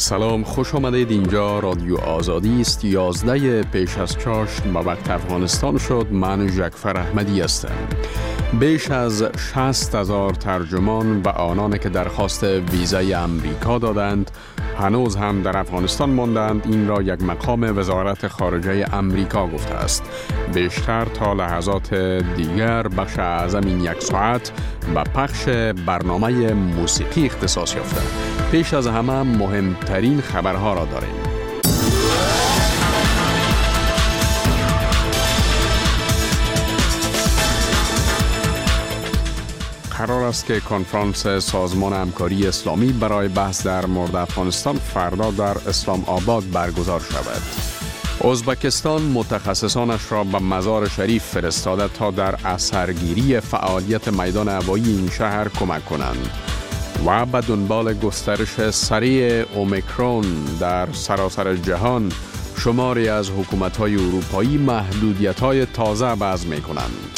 سلام، خوش آمدید. اینجا رادیو آزادی است. 11 پیش از چاشت به وقت افغانستان شد. من جعفر احمدی هستم. بیش از 60,000 ترجمان و آنانی که درخواست ویزای امریکا دادند هنوز هم در افغانستان ماندند. این را یک مقام وزارت خارجه امریکا گفته است. بیشتر تا لحظات دیگر بخش اعظم این یک ساعت به پخش برنامه موسیقی اختصاص یافته. پیش از همه مهمترین خبرها را داریم. قرار است که کنفرانس سازمان همکاری اسلامی برای بحث در مورد افغانستان فردا در اسلام آباد برگزار شود. ازبکستان متخصصانش را به مزار شریف فرستاده تا در اثرگیری فعالیت میدان هوایی این شهر کمک کنند و به دنبال گسترش سریع اومیکرون در سراسر جهان شماری از حکومت‌های اروپایی محدودیت‌های تازه وضع می‌کنند.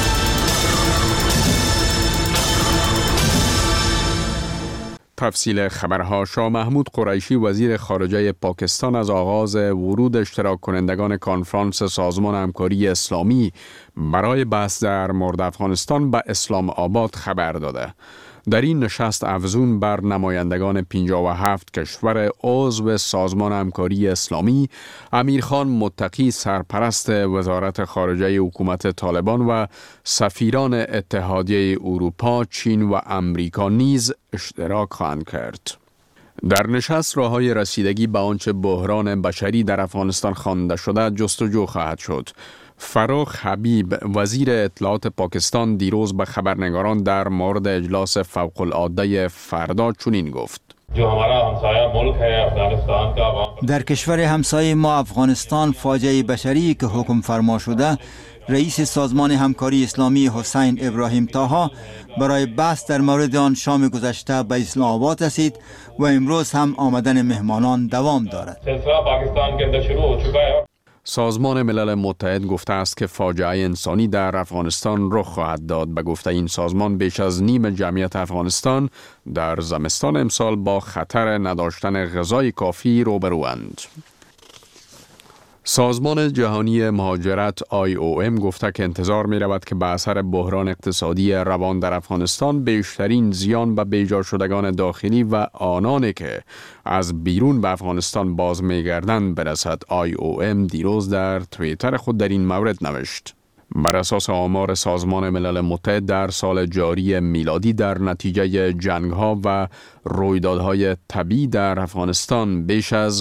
تفصیل خبرها. شاه محمود قریشی وزیر خارجه پاکستان از آغاز ورود اشتراک کنندگان کنفرانس سازمان همکاری اسلامی برای بحث در مورد افغانستان به اسلام آباد خبر داده. در این نشست افزون بر نمایندگان 57 کشور عضو سازمان همکاری اسلامی، امیرخان متقی سرپرست وزارت خارجه حکومت طالبان و سفیران اتحادیه اروپا، چین و امریکا نیز اشتراک خواهند کرد. در نشست راه‌های رسیدگی به آنچه بحران بشری در افغانستان خوانده شده جستجو خواهد شد. فروخ حبیب وزیر اطلاعات پاکستان دیروز به خبرنگاران در مورد اجلاس فوق‌العاده فردا چنین گفت: در کشور همسایه ما افغانستان فاجعه بشری که حکم فرما شده، رئیس سازمان همکاری اسلامی حسین ابراهیم طاها برای بحث در مورد آن شام گذشته به اسلام آباد رسید و امروز هم آمدن مهمانان دوام دارد. سازمان ملل متحد گفته است که فاجعه انسانی در افغانستان رخ خواهد داد. به گفته این سازمان بیش از نیم جمعیت افغانستان در زمستان امسال با خطر نداشتن غذای کافی روبروند. سازمان جهانی مهاجرت IOM گفته که انتظار می رود که به اثر بحران اقتصادی روان در افغانستان بیشترین زیان به بیجا شدگان داخلی و آنانی که از بیرون به افغانستان باز می گردند برسد. IOM دیروز در توییتر خود در این مورد نوشت: بر اساس آمار سازمان ملل متحد در سال جاری میلادی در نتیجه جنگ‌ها و رویدادهای طبیعی در افغانستان بیش از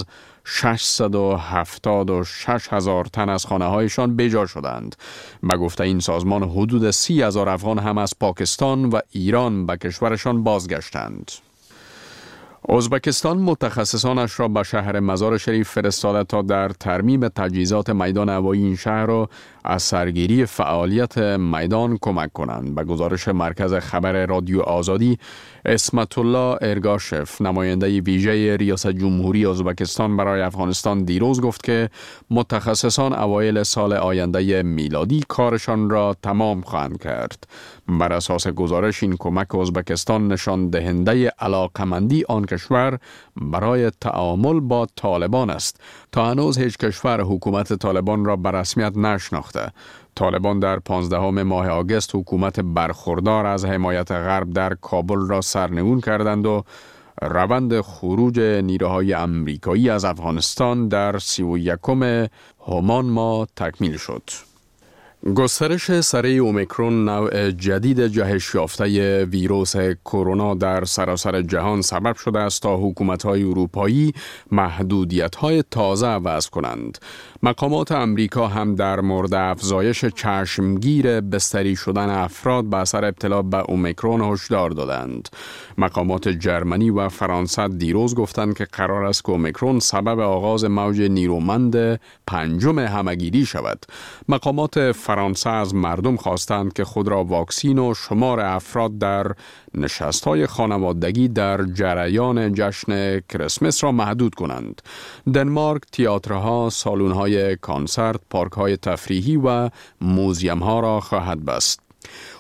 676,000 تن از خانه‌هایشان بیجا شدند. به گفته این سازمان حدود 30,000 افغان هم از پاکستان و ایران به کشورشان بازگشتند. ازبکستان متخصصانش را به شهر مزار شریف فرستاده تا در ترمیم تجهیزات میدان هوایی این شهر را از سرگیری فعالیت میدان کمک کنند. به گزارش مرکز خبر رادیو آزادی، اسمت الله ارگاشف نماینده ویژه ریاست جمهوری ازبکستان برای افغانستان دیروز گفت که متخصصان اوایل سال آینده میلادی کارشان را تمام خواهند کرد. بر اساس گزارش این کمک ازبکستان نشان دهنده علاقمندی آن کشور برای تعامل با طالبان است. تا هنوز هیچ کشور حکومت طالبان را به رسمیت نشناخته. طالبان در 15 ماه آگوست حکومت برخوردار از حمایت غرب در کابل را سرنگون کردند و روند خروج نیروهای امریکایی از افغانستان در 31 همان ماه تکمیل شد. گسترش سریع اومیکرون نوع جدید جهش یافته ویروس کرونا در سراسر جهان سبب شده است تا حکومت‌های اروپایی محدودیت‌های تازه وضع کنند. مقامات امریکا هم در مورد افزایش چشمگیر بستری شدن افراد به اثر ابتلا به اومیکرون هشدار دادند. مقامات جرمنی و فرانسه دیروز گفتند که قرار است که اومیکرون سبب آغاز موج نیرومند پنجم همه‌گیری شود. مقامات فرانسه از مردم خواستند که خود را واکسین و شمار افراد در نشست‌های خانوادگی در جریان جشن کریسمس را محدود کنند. دنمارک تئاترها، سالن‌های کنسرت، پارک‌های تفریحی و موزیم‌ها را خواهد بست.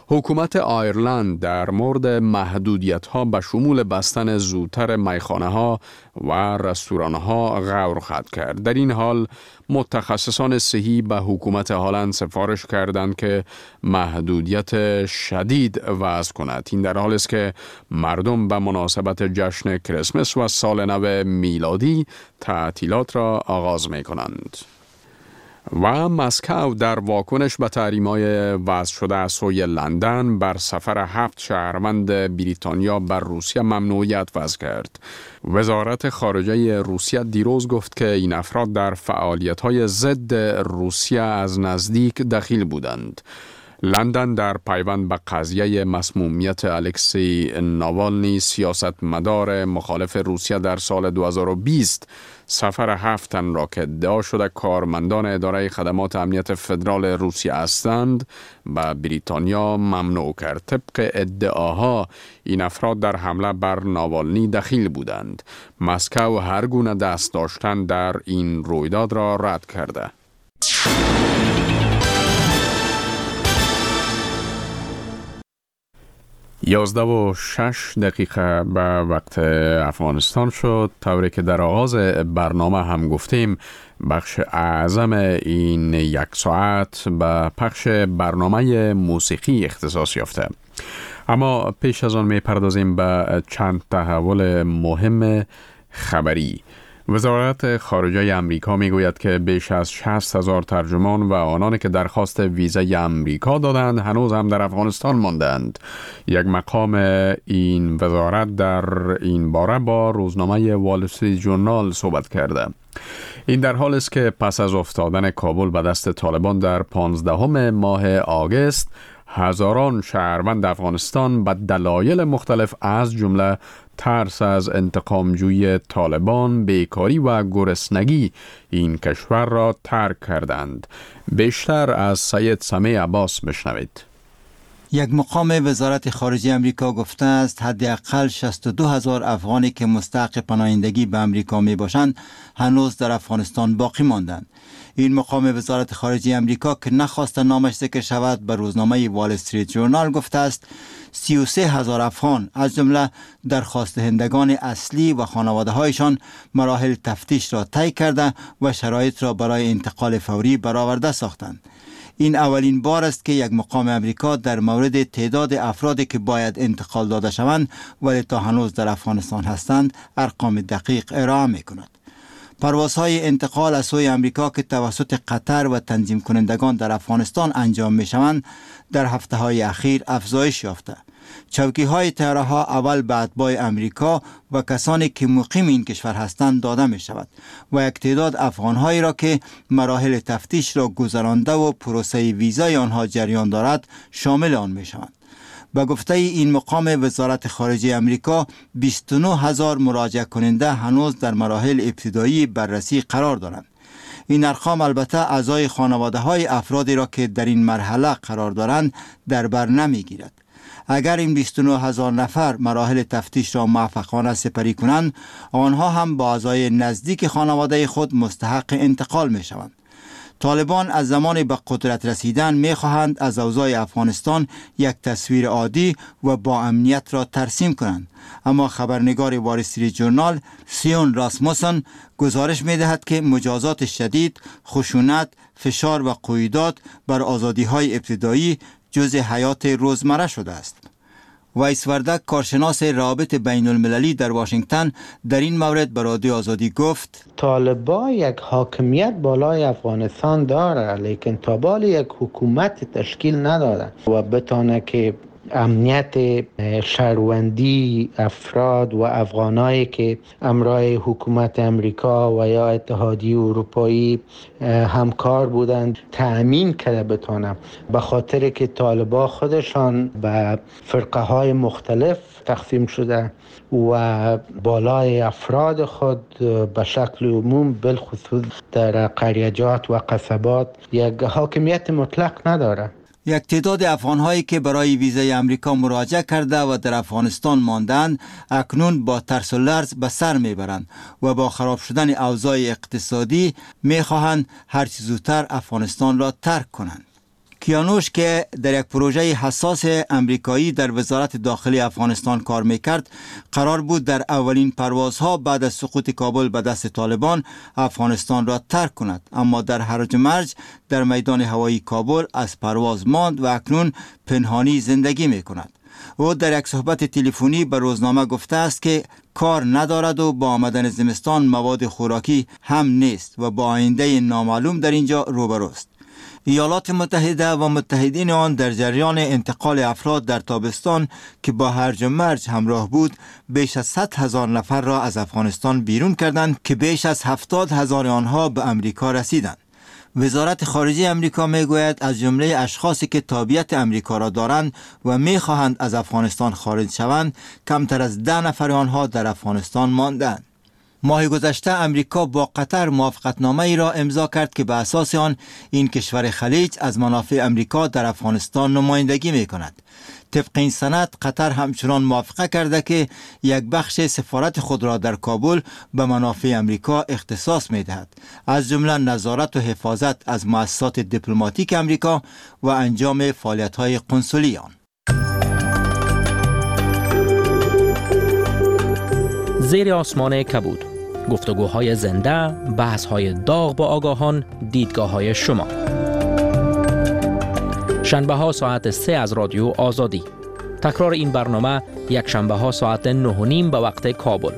حکومت آیرلند در مورد محدودیت‌ها به شمول بستن زودتر میخانه‌ها و رستوران‌ها غور خواهد کرد. در این حال متخصصان صحی به حکومت هلند سفارش کردند که محدودیت شدید وضع کند. این در حالی است که مردم به مناسبت جشن کریسمس و سال نو میلادی تعطیلات را آغاز می کنند. و مسکو در واکنش به تحریم‌های وضع شده از سوی لندن بر سفر 7 شهروند بریتانیا بر روسیه ممنوعیت وضع کرد. وزارت خارجه روسیه دیروز گفت که این افراد در فعالیت‌های ضد روسیه از نزدیک دخیل بودند. لندن در پیوند به قضیه مسمومیت الکسی ناوالنی سیاستمدار مخالف روسیه در سال 2020 سفر 7 تن را که ادعا شده کارمندان اداره خدمات امنیت فدرال روسیه هستند به بریتانیا ممنوع کرد. طبق ادعاها این افراد در حمله بر ناوالنی دخیل بودند. مسکو هر گونه دست داشتن در این رویداد را رد کرده. 11:06 به وقت افغانستان شد، طوری که در آغاز برنامه هم گفتیم بخش اعظم این یک ساعت به پخش برنامه موسیقی اختصاص یافته. اما پیش از آن می پردازیم به چند تحول مهم خبری. وزارت خارجه امریکا می گوید که بیش از 60,000 ترجمان و آنانی که درخواست ویزای امریکا دادند هنوز هم در افغانستان ماندند. یک مقام این وزارت در این باره با روزنامه وال استریت ژورنال صحبت کرده. این در حال است که پس از افتادن کابل به دست طالبان در 15 ماه آگوست هزاران شهروند افغانستان به دلایل مختلف از جمله ترس از انتقامجویی طالبان، بیکاری و گرسنگی این کشور را ترک کردند. بیشتر از سید سمیع عباس بشنوید. یک مقام وزارت خارجه امریکا گفته است حداقل 62,000 افغانی که مستحق پناهندگی به امریکا می باشند هنوز در افغانستان باقی ماندند. این مقام وزارت خارجه امریکا که نخواست نامش ذکر شود به روزنامه وال استریت ژورنال گفته است 33,000 افغان از جمله درخواست دهندگان اصلی و خانواده هایشان مراحل تفتیش را طی کرده و شرایط را برای انتقال فوری برآورده ساختند. این اولین بار است که یک مقام امریکا در مورد تعداد افرادی که باید انتقال داده شوند ولی تا هنوز در افغانستان هستند ارقام دقیق ارائه می کند. پروازهای انتقال از سوی امریکا که توسط قطر و تنظیم کنندگان در افغانستان انجام می شوند در هفته های اخیر افزایش یافته. چوکی های طیاره ها اول به اتباع امریکا و کسانی که مقیم این کشور هستند داده می شود و یک تعداد افغان هایی را که مراحل تفتیش را گذرانده و پروسه ویزای آنها جریان دارد شامل آن می شوند. به گفته این مقام وزارت خارجه امریکا 29,000 مراجعه کننده هنوز در مراحل ابتدایی بررسی قرار دارند. این ارقام البته اعضای خانواده های افرادی را که در این مرحله قرار دارند در بر نمی گیرد. اگر این 29,000 نفر مراحل تفتیش را موفقانه سپری کنند آنها هم با اعضای نزدیک خانواده خود مستحق انتقال می شوند. طالبان از زمان به قدرت رسیدن می خواهند از اوضاع افغانستان یک تصویر عادی و با امنیت را ترسیم کنند. اما خبرنگار وال استریت ژورنال سیون راسموسن گزارش می دهد که مجازات شدید، خشونت، فشار و قیودات بر آزادی های ابتدایی جزء حیات روزمره شده است. وایس وردک کارشناس روابط بین المللی در واشنگتن در این مورد به رادیو آزادی گفت طالبان یک حاکمیت بالای افغانستان داره لیکن تا بال یک حکومت تشکیل نداده و بتانه که امنیت شهروندی افراد و افغانایی که همراه حکومت امریکا و یا اتحادیه اروپایی همکار بودند تأمین کرده بتانه، به خاطر که طالبان خودشان به فرقه های مختلف تقسیم شده و بالای افراد خود به شکل عموم بالخصوص در قریجات و قصبات یک حاکمیت مطلق نداره. یک تعداد افغان‌هایی که برای ویزای امریکا مراجعه کرده و در افغانستان ماندند اکنون با ترس و لرز به سر میبرند و با خراب شدن اوضاع اقتصادی میخواهند هر چه زودتر افغانستان را ترک کنند. کیانوش که در یک پروژه حساس امریکایی در وزارت داخلی افغانستان کار میکرد، قرار بود در اولین پروازها بعد از سقوط کابل به دست طالبان افغانستان را ترک کند، اما در هرج و مرج در میدان هوایی کابل از پرواز ماند و اکنون پنهانی زندگی میکند. او در یک صحبت تلفنی به روزنامه گفته است که کار ندارد و با آمدن زمستان مواد خوراکی هم نیست و با آینده نامعلوم در اینجا روبروست. ایالات متحده و متحدین آن در جریان انتقال افراد در تابستان که با هرج و مرج همراه بود، بیش از 100,000 نفر را از افغانستان بیرون کردند که بیش از 70,000 آنها به امریکا رسیدند. وزارت خارجه امریکا میگوید از جمله اشخاصی که تابعیت امریکا را دارند و میخواهند از افغانستان خارج شوند، کمتر از 10 نفر آنها در افغانستان ماندند. ماه گذشته امریکا با قطر موافقتنامه ای را امضا کرد که به اساس آن این کشور خلیج از منافع امریکا در افغانستان نمایندگی می کند. طبق این سند قطر همچنان موافقه کرده که یک بخش سفارت خود را در کابل به منافع امریکا اختصاص می دهد، از جمله نظارت و حفاظت از مؤسسات دیپلماتیک امریکا و انجام فعالیت‌های قنصلی آن. زیر آسمان کبود، گفتگوهای زنده، بحث‌های داغ با آگاهان، دیدگاه‌های شما. شنبه‌ها ساعت 3 از رادیو آزادی. تکرار این برنامه یک شنبه‌ها ساعت 9:30 به وقت کابل.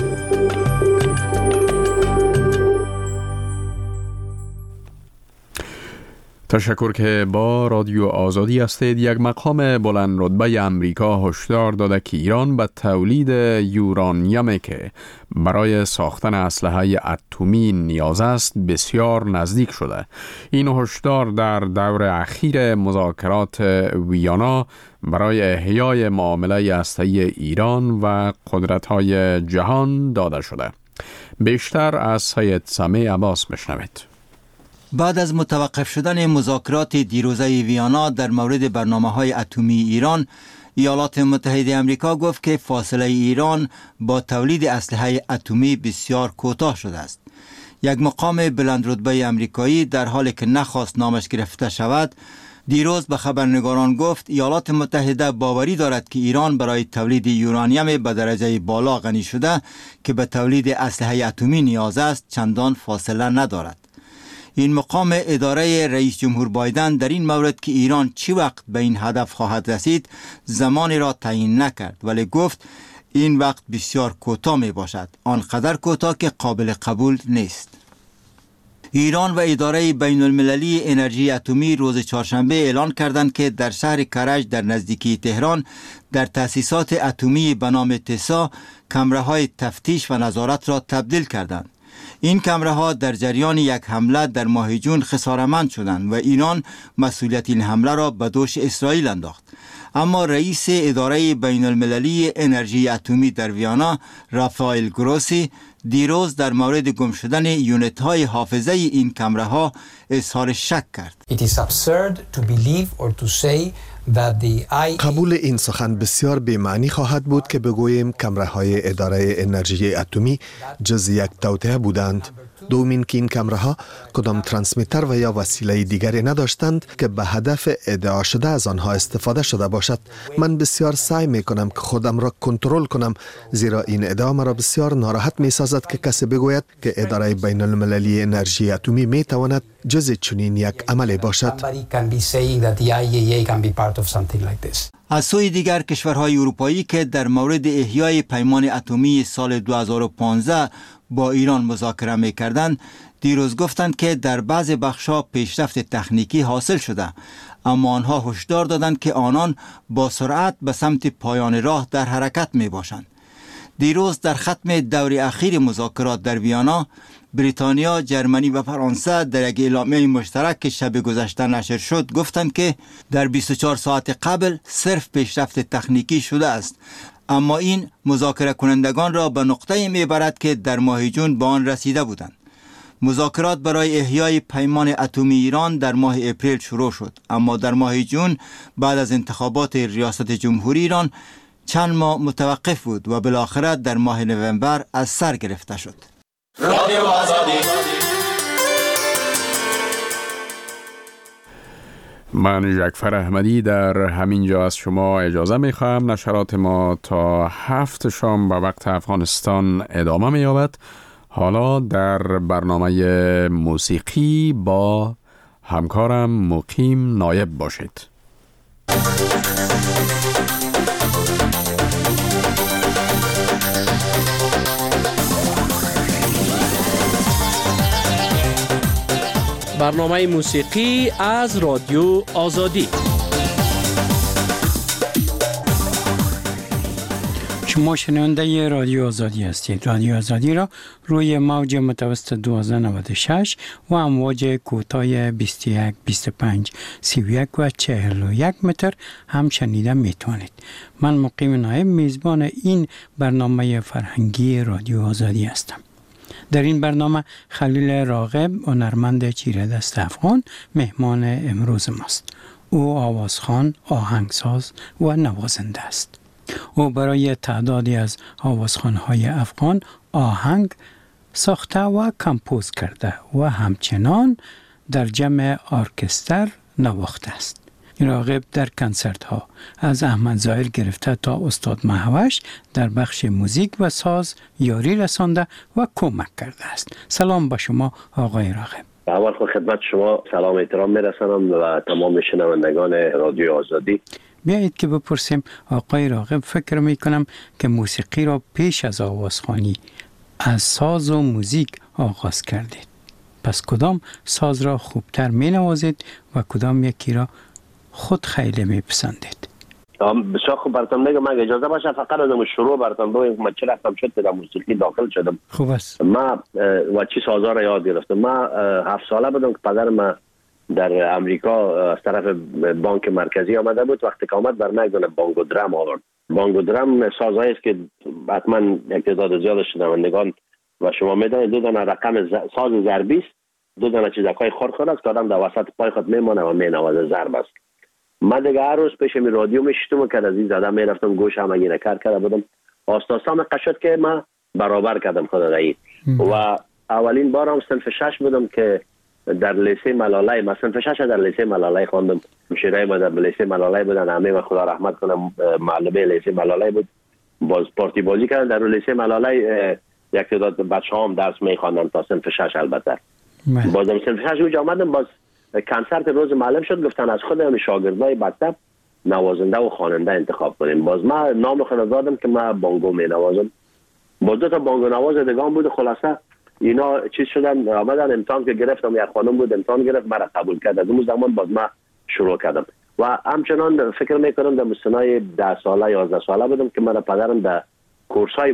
تشکر که با رادیو آزادی هستید. یک مقام بلند رتبه امریکا هشدار داده که ایران به تولید یورانیمی که برای ساختن اسلحه اتمی نیاز است بسیار نزدیک شده. این هشدار در دور اخیر مذاکرات ویانا برای احیای معامله هسته‌ای ایران و قدرت‌های جهان داده شده. بیشتر از سید سمیع عباس بشنوید. بعد از متوقف شدن مذاکرات دیروزه ویانا در مورد برنامه‌های اتمی ایران، ایالات متحده آمریکا گفت که فاصله ایران با تولید اسلحه اتمی بسیار کوتاه شده است. یک مقام بلند رتبه آمریکایی در حالی که نخواست نامش گرفته شود، دیروز به خبرنگاران گفت ایالات متحده باوری دارد که ایران برای تولید یورانیم به درجه بالا غنی شده که به تولید اسلحه اتمی نیاز است چندان فاصله ندارد. این مقام اداره رئیس جمهور بایدن در این مورد که ایران چی وقت به این هدف خواهد رسید زمانی را تعیین نکرد، ولی گفت این وقت بسیار کوتاه می باشد، آنقدر کوتاه که قابل قبول نیست. ایران و اداره بین المللی انرژی اتمی روز چهارشنبه اعلان کردند که در شهر کرج در نزدیکی تهران در تأسیسات اتمی به نام تسا کمره‌های تفتیش و نظارت را تبدیل کردند. این کمره‌ها در جریان یک حمله در ماه جون خسارتمند شدند و ایران مسئولیت این حمله را به دوش اسرائیل انداخت. اما رئیس اداره بین المللی انرژی اتمی در ویانا رافائل گروسی دیروز در مورد گم شدن یونت های حافظه این کمره‌ها اظهار شک کرد. قبول این سخن بسیار بی‌معنی خواهد بود که بگوییم کمره‌های اداره انرژی اتمی جز یک توطئه بودند. دومین که این کمره‌ها کدام ترانسمیتر و یا وسیله دیگری نداشتند که به هدف ادعا شده از آنها استفاده شده باشد. من بسیار سعی می‌کنم که خودم را کنترل کنم، زیرا این ادعا مرا بسیار ناراحت می‌سازد که کسی بگوید که اداره بین المللی انرژی اتمی می‌تواند جز چنین یک عملی باشد. از سوی دیگر کشورهای اروپایی که در مورد احیای پیمان اتمی سال 2015 با ایران مذاکره می‌کردند، دیروز گفتند که در بعض بخش‌ها پیشرفت تکنیکی حاصل شده، اما آنها هشدار دادند که آنان با سرعت به سمت پایان راه در حرکت می‌باشند. دیروز در ختم دور اخیر مذاکرات در ویانا، بریتانیا، جرمنی و فرانسه در یک اعلامیه مشترک که شب گذشته نشر شد گفتند که در 24 ساعت قبل صرف پیشرفت تکنیکی شده است، اما این مذاکره کنندگان را به نقطه‌ای میبرد که در ماه جون به آن رسیده بودند. مذاکرات برای احیای پیمان اتمی ایران در ماه اپریل شروع شد، اما در ماه جون بعد از انتخابات ریاست جمهوری ایران چند ماه متوقف بود و بالاخره در ماه نوامبر از سر گرفته شد. رادیو آزادی. من جعفر احمدی در همین جا از شما اجازه میخواهم. نشرات ما تا 7 شام به وقت افغانستان ادامه می‌یابد. حالا در برنامه موسیقی با همکارم مقیم نایب باشید. برنامه موسیقی از رادیو آزادی. شما شنونده رادیو آزادی هستید. رادیو آزادی را روی موج متوسط 1296 و امواج کوتاه 21 25 31 و 41 متر هم شنیده میتوانید. من مقیم نایب میزبان این برنامه فرهنگی رادیو آزادی هستم. در این برنامه خلیل راغب، هنرمند چیره دست افغان، مهمان امروز ماست. او آوازخوان، آهنگساز و نوازنده است. او برای تعدادی از آوازخوان‌های افغان آهنگ ساخته و کمپوز کرده و همچنان در جمع ارکستر نواخته است. راغب در کنسرت ها از احمد ظاهر گرفته تا استاد مهوش در بخش موزیک و ساز یاری رسانده و کمک کرده است. سلام با شما آقای راغب. اول خدمت شما سلام احترام میرسانم و تمام شنوندگان رادیو آزادی. بیایید که بپرسیم آقای راغب، فکر میکنم که موسیقی را پیش از آوازخوانی از ساز و موزیک آغاز کردید. پس کدام ساز را خوبتر می نوازید و کدام یکی را خود خیلی میپسندید؟ بسیار خوب براتون میگم. من اجازه باشه فقط از شروع براتون بگم من چه رفتم شد در موسیقی داخل شدم. خوب است. ما و چی سازا را یاد گرفتم. ما 7 ساله بودم که پدر ما در امریکا از طرف بانک مرکزی آمده بود. وقتی که آمد بر من یک دونه بانگو درام آورد. بانگو درام سازایی است که حتما یک تعداد زیاد شنوندگان و شما میدونید 2 دانه رقم ساز ضربی است، 2 دانه چیزکای خرخر است که آدم در وسط پای خود میمونه و مینوازه، ضرب است. من دیگه هر روز پیش می رادیو میشتم که از این زده میرفتم گوشم اگه نکر کرده بودم. آستاسام قشد که من برابر کردم خود رایی و اولین بارم صنف 6 بودم که در لیسه ملالای، من صنف 6 در لیسه ملالای خواندم. مشیرای ما در لیسه ملالای بودن، همه و خدا رحمت کنم معلمه لیسه ملالای بود. باز پارتی بازی کردن در لیسه ملالای. یک تعداد بچه‌ها هم درس میخواندن تا صنف 6 البته. بازم صنف 6 اونجا آمدم، باز کنسرت روز معلم شد، گفتن از خودم شاگردای مکتب نوازنده و خواننده انتخاب کنیم. باز من نام خود دادم که من بانگو می نوازم. باز 2 تا بانگو نواز دیگه بود. خلاصه اینا چیز شدن، آمدن امتحان که گرفتم، یک خانم بود امتحان گرفت، مرا قبول کرد. از اون زمان باز من شروع کردم و همچنان فکر میکنم در سنای 10 ساله 11 ساله بودم که من پدرم در کورسای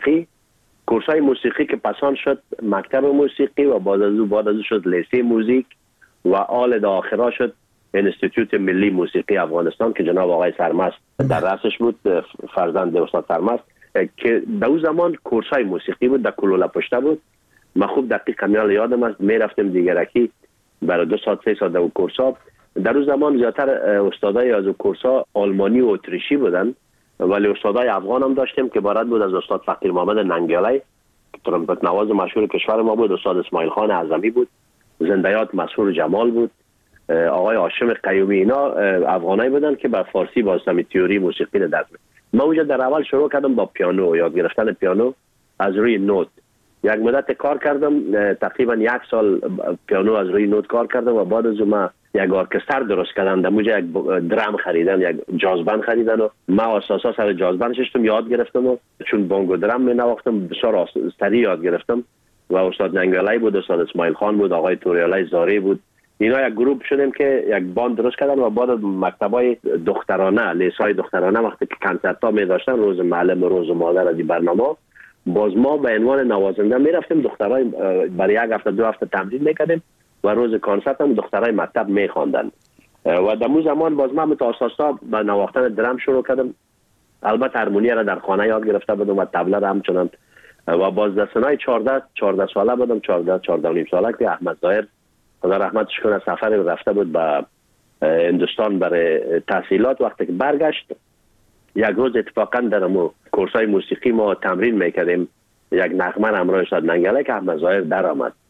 موسیقی که پسان شد مکتب موسیقی و بعد از شد لیسه موزیک و آل دا آخرا شد انستیتوت ملی موسیقی افغانستان که جناب آقای سرمست در رأسش بود، فرزند استاد سرمست، که در اون زمان کورسای موسیقی بود، در کلوله پشته بود. من خوب دقیق کمیال یادم است میرفتم دیگرکی برای 2 ساعت 3 ساعت در کورسا. در اون زمان زیادتر استادای از کورسا آلمانی و اتریشی بودن، ولی استادای افغان هم داشتیم که عبارت بود از استاد فقیر محمد ننگیالی که ترمپت نواز مشهور کشور ما بود، استاد اسماعیل خان اعظمی بود، زندیات مسحور جمال بود، آقای هاشم قیومی. اینا افغانایی بودن که بر فارسی باستمی تئوری موسیقی رو درس می‌دادن. من اونجا در اول شروع کردم با پیانو، یاد گرفتن پیانو از روی نوت. یک مدت کار کردم، تقریبا 1 سال پیانو از روی نوت کار کردم و بعد از اون یک ارکستر درست کردن. در اونجا یک درام خریدن، یک جاز بند خریدن و من اساسا سر جاز بند شدم یاد گرفتم و چون بانگو درام می نواختم بسیار سریع یاد گرفتم و استاد ننگالی بود، استاد اسماعیل خان بود، آقای توریالی زاری بود. اینا یک گروپ شدیم که یک باند درست کردن و بعد مکتبای دخترانه، لیسای دخترانه وقتی که کنسرت‌ها می داشتن، روز معلم و روز مادر از این برنامه، باز ما به عنوان نوازنده می رفتیم دخترای برای 1 هفته 2 هفته تمرین میکردیم و روز کنسرت هم دخترای مکتب می خواندن و در اون زمان باز من متاسسا به نواختن درام شروع کردم. البته هارمونی را در خانه یاد گرفته بودم و طبله را همچنان و باز در سنای 14 ساله بودم، 14 و نیم ساله که احمد ظاهر خدا رحمتش کنه سفر رفته بود به هندوستان برای تحصیلات. وقتی که برگشت یک روز اتفاقا در کورسای موسیقی ما تمرین میکردیم، یک نغمه همراه استاد ننگالی که احمد ظاهر در آمد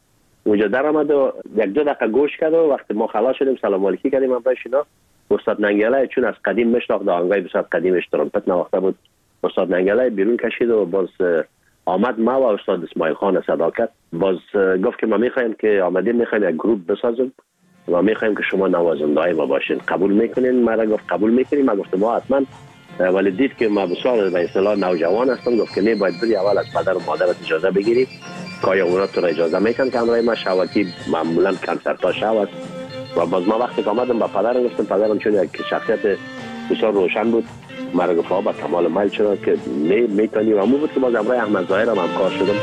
اونجا در آمد و یک دو دقیقه گوش کرد و وقتی ما خلاص شدیم سلام علیکی کردیم هم اینا. استاد ننگلای چون از قدیم مشناخت آهنگای بسیار قدیمش ترومپت نواخته بود، استاد ننگلای بیرون کشید و باز آمد ما و استاد اسماعیل خان صدا کرد. باز گفت که ما میخوایم که آمدیم میخوایم یک گروپ بسازیم و میخوایم که شما نوازنده‌های ما باشین، قبول میکنین؟ ما را گفت قبول میکنیم. ما گفتم ما حتما، ولی دید که ما بسیار به اصطلاح نوجوان هستم، گفت که نه باید بری اول از پدر و مادرت اجازه بگیری که آیا اونا تو را اجازه میتن که همراه ما شوکی معمولا کنسرت ها شو است. و باز ما وقتی که آمدم با پدرم گفتم، پدرم چون یک شخصیت بسیار روشن بود مرا گفت با کمال میل شد که میتونی و همون بود که باز همراه احمد ظاهر هم کار شدم.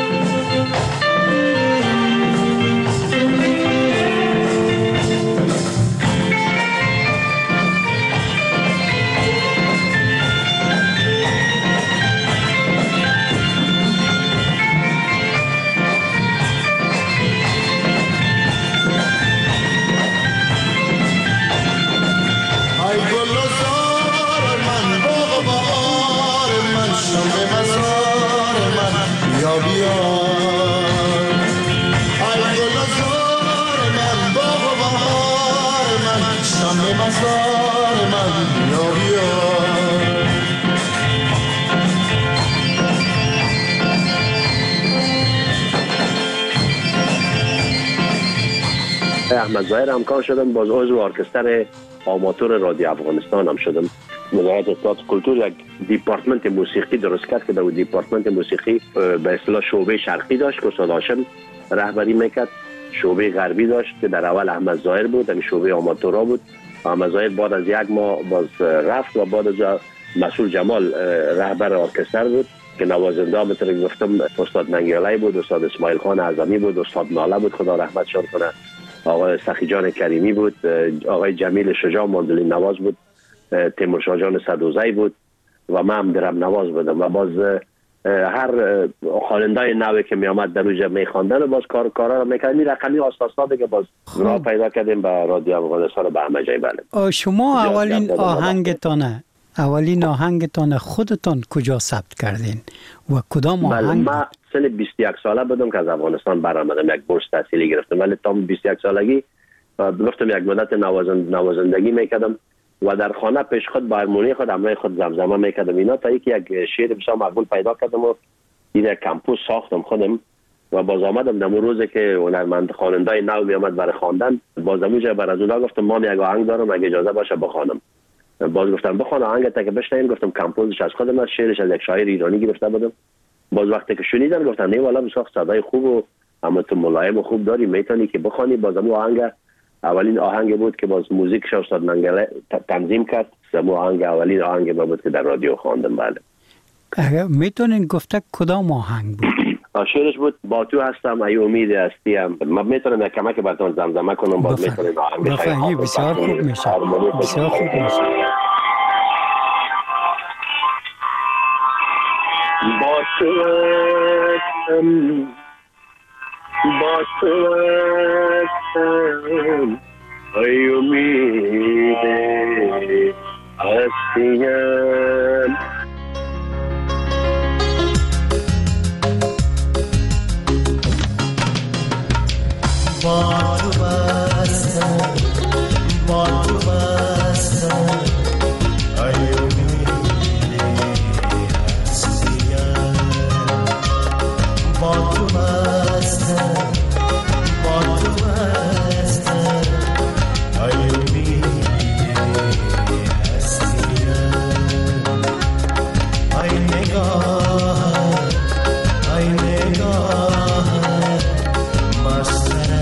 احمد ظاهر هم کار شدم، باز عضو ارکستر آماتور رادیو افغانستان هم شدم. وزارت اطلاعات کلتور یک دیپارتمنت موسیقی درست کرد که در اون دیپارتمنت موسیقی به اصطلاح شعبه شرقی داشت که استاد هاشم رهبری میکرد، شعبه غربی داشت که در اول احمد ظاهر بود، در شعبه آماتورا بود. احمد ظاهر بعد از یک ماه باز رفت و بعد از مسئول جمال رهبر ارکستر بود که نوازنده به طور گفتم استاد ننگیالای بود، استاد اسماعیل خان اعظمی بود، استاد ناله بود خدا رحمتشان کنه، آقای سخی جان کریمی بود، آقای جمیل شجاع ماندولین نواز بود، تیمور شاه جان صدوزی بود و من هم درم نواز بودم. و باز هر خواننده نوی که می آمد در اوج می خواندن و باز کارا رو میکردیم. این رقمی آساسا دیگه باز راه پیدا کردیم به رادیو افغانستان و به همه جای. بله. شما اولین آهنگتان خودتان کجا ثبت کردین و کدام آهنگ؟ من سن 21 ساله بودم که از افغانستان برآمدم، یک بورس تحصیلی گرفتم، ولی تا 21 سالگی گفتم یک مدت نوازندگی میکردم و در خانه پیش خود با هارمونی خود همراه خود زمزمه میکردم اینا، تا اینکه یک شعر بسیار مقبول پیدا کردم و این کمپوز ساختم خودم و باز آمدم در اون روزی که هنرمند خواننده نو می آمد برای خواندن، باز اونجا بر از اونها گفتم ما یک آهنگ دارم اگه اجازه باشه بخوانم. باز گفتم بخوان آهنگت که بشنویم، گفتم کمپوزش از خودم است، شعرش از یک شاعر ایرانی گرفته بودم. باز وقتی که شنیدم گفتن نه والا بسیار صدای خوب و اما تو ملایم و خوب داری میتونی که بخوانی. باز اون آهنگ اولین آهنگ بود که باز موزیکش استاد منگله تنظیم کرد. اون آهنگ اولین آهنگ بود که در رادیو خواندم. بله. اگه میتونین گفته کدام آهنگ بود؟ شعرش بود با تو هستم ای امید هستیم. من میتونم یک کمک براتون زمزمه کنم، باز میتونین آهنگ بفرمایید. بسیار خوب میشه، بسیار خوب میشه. با تو هستم ای امید هستیم. با تو بستم با تو بستم ای امید هستیم. با تو بستم با تو بستم ای امید هستیم. ای نگاه ای نگاه مستم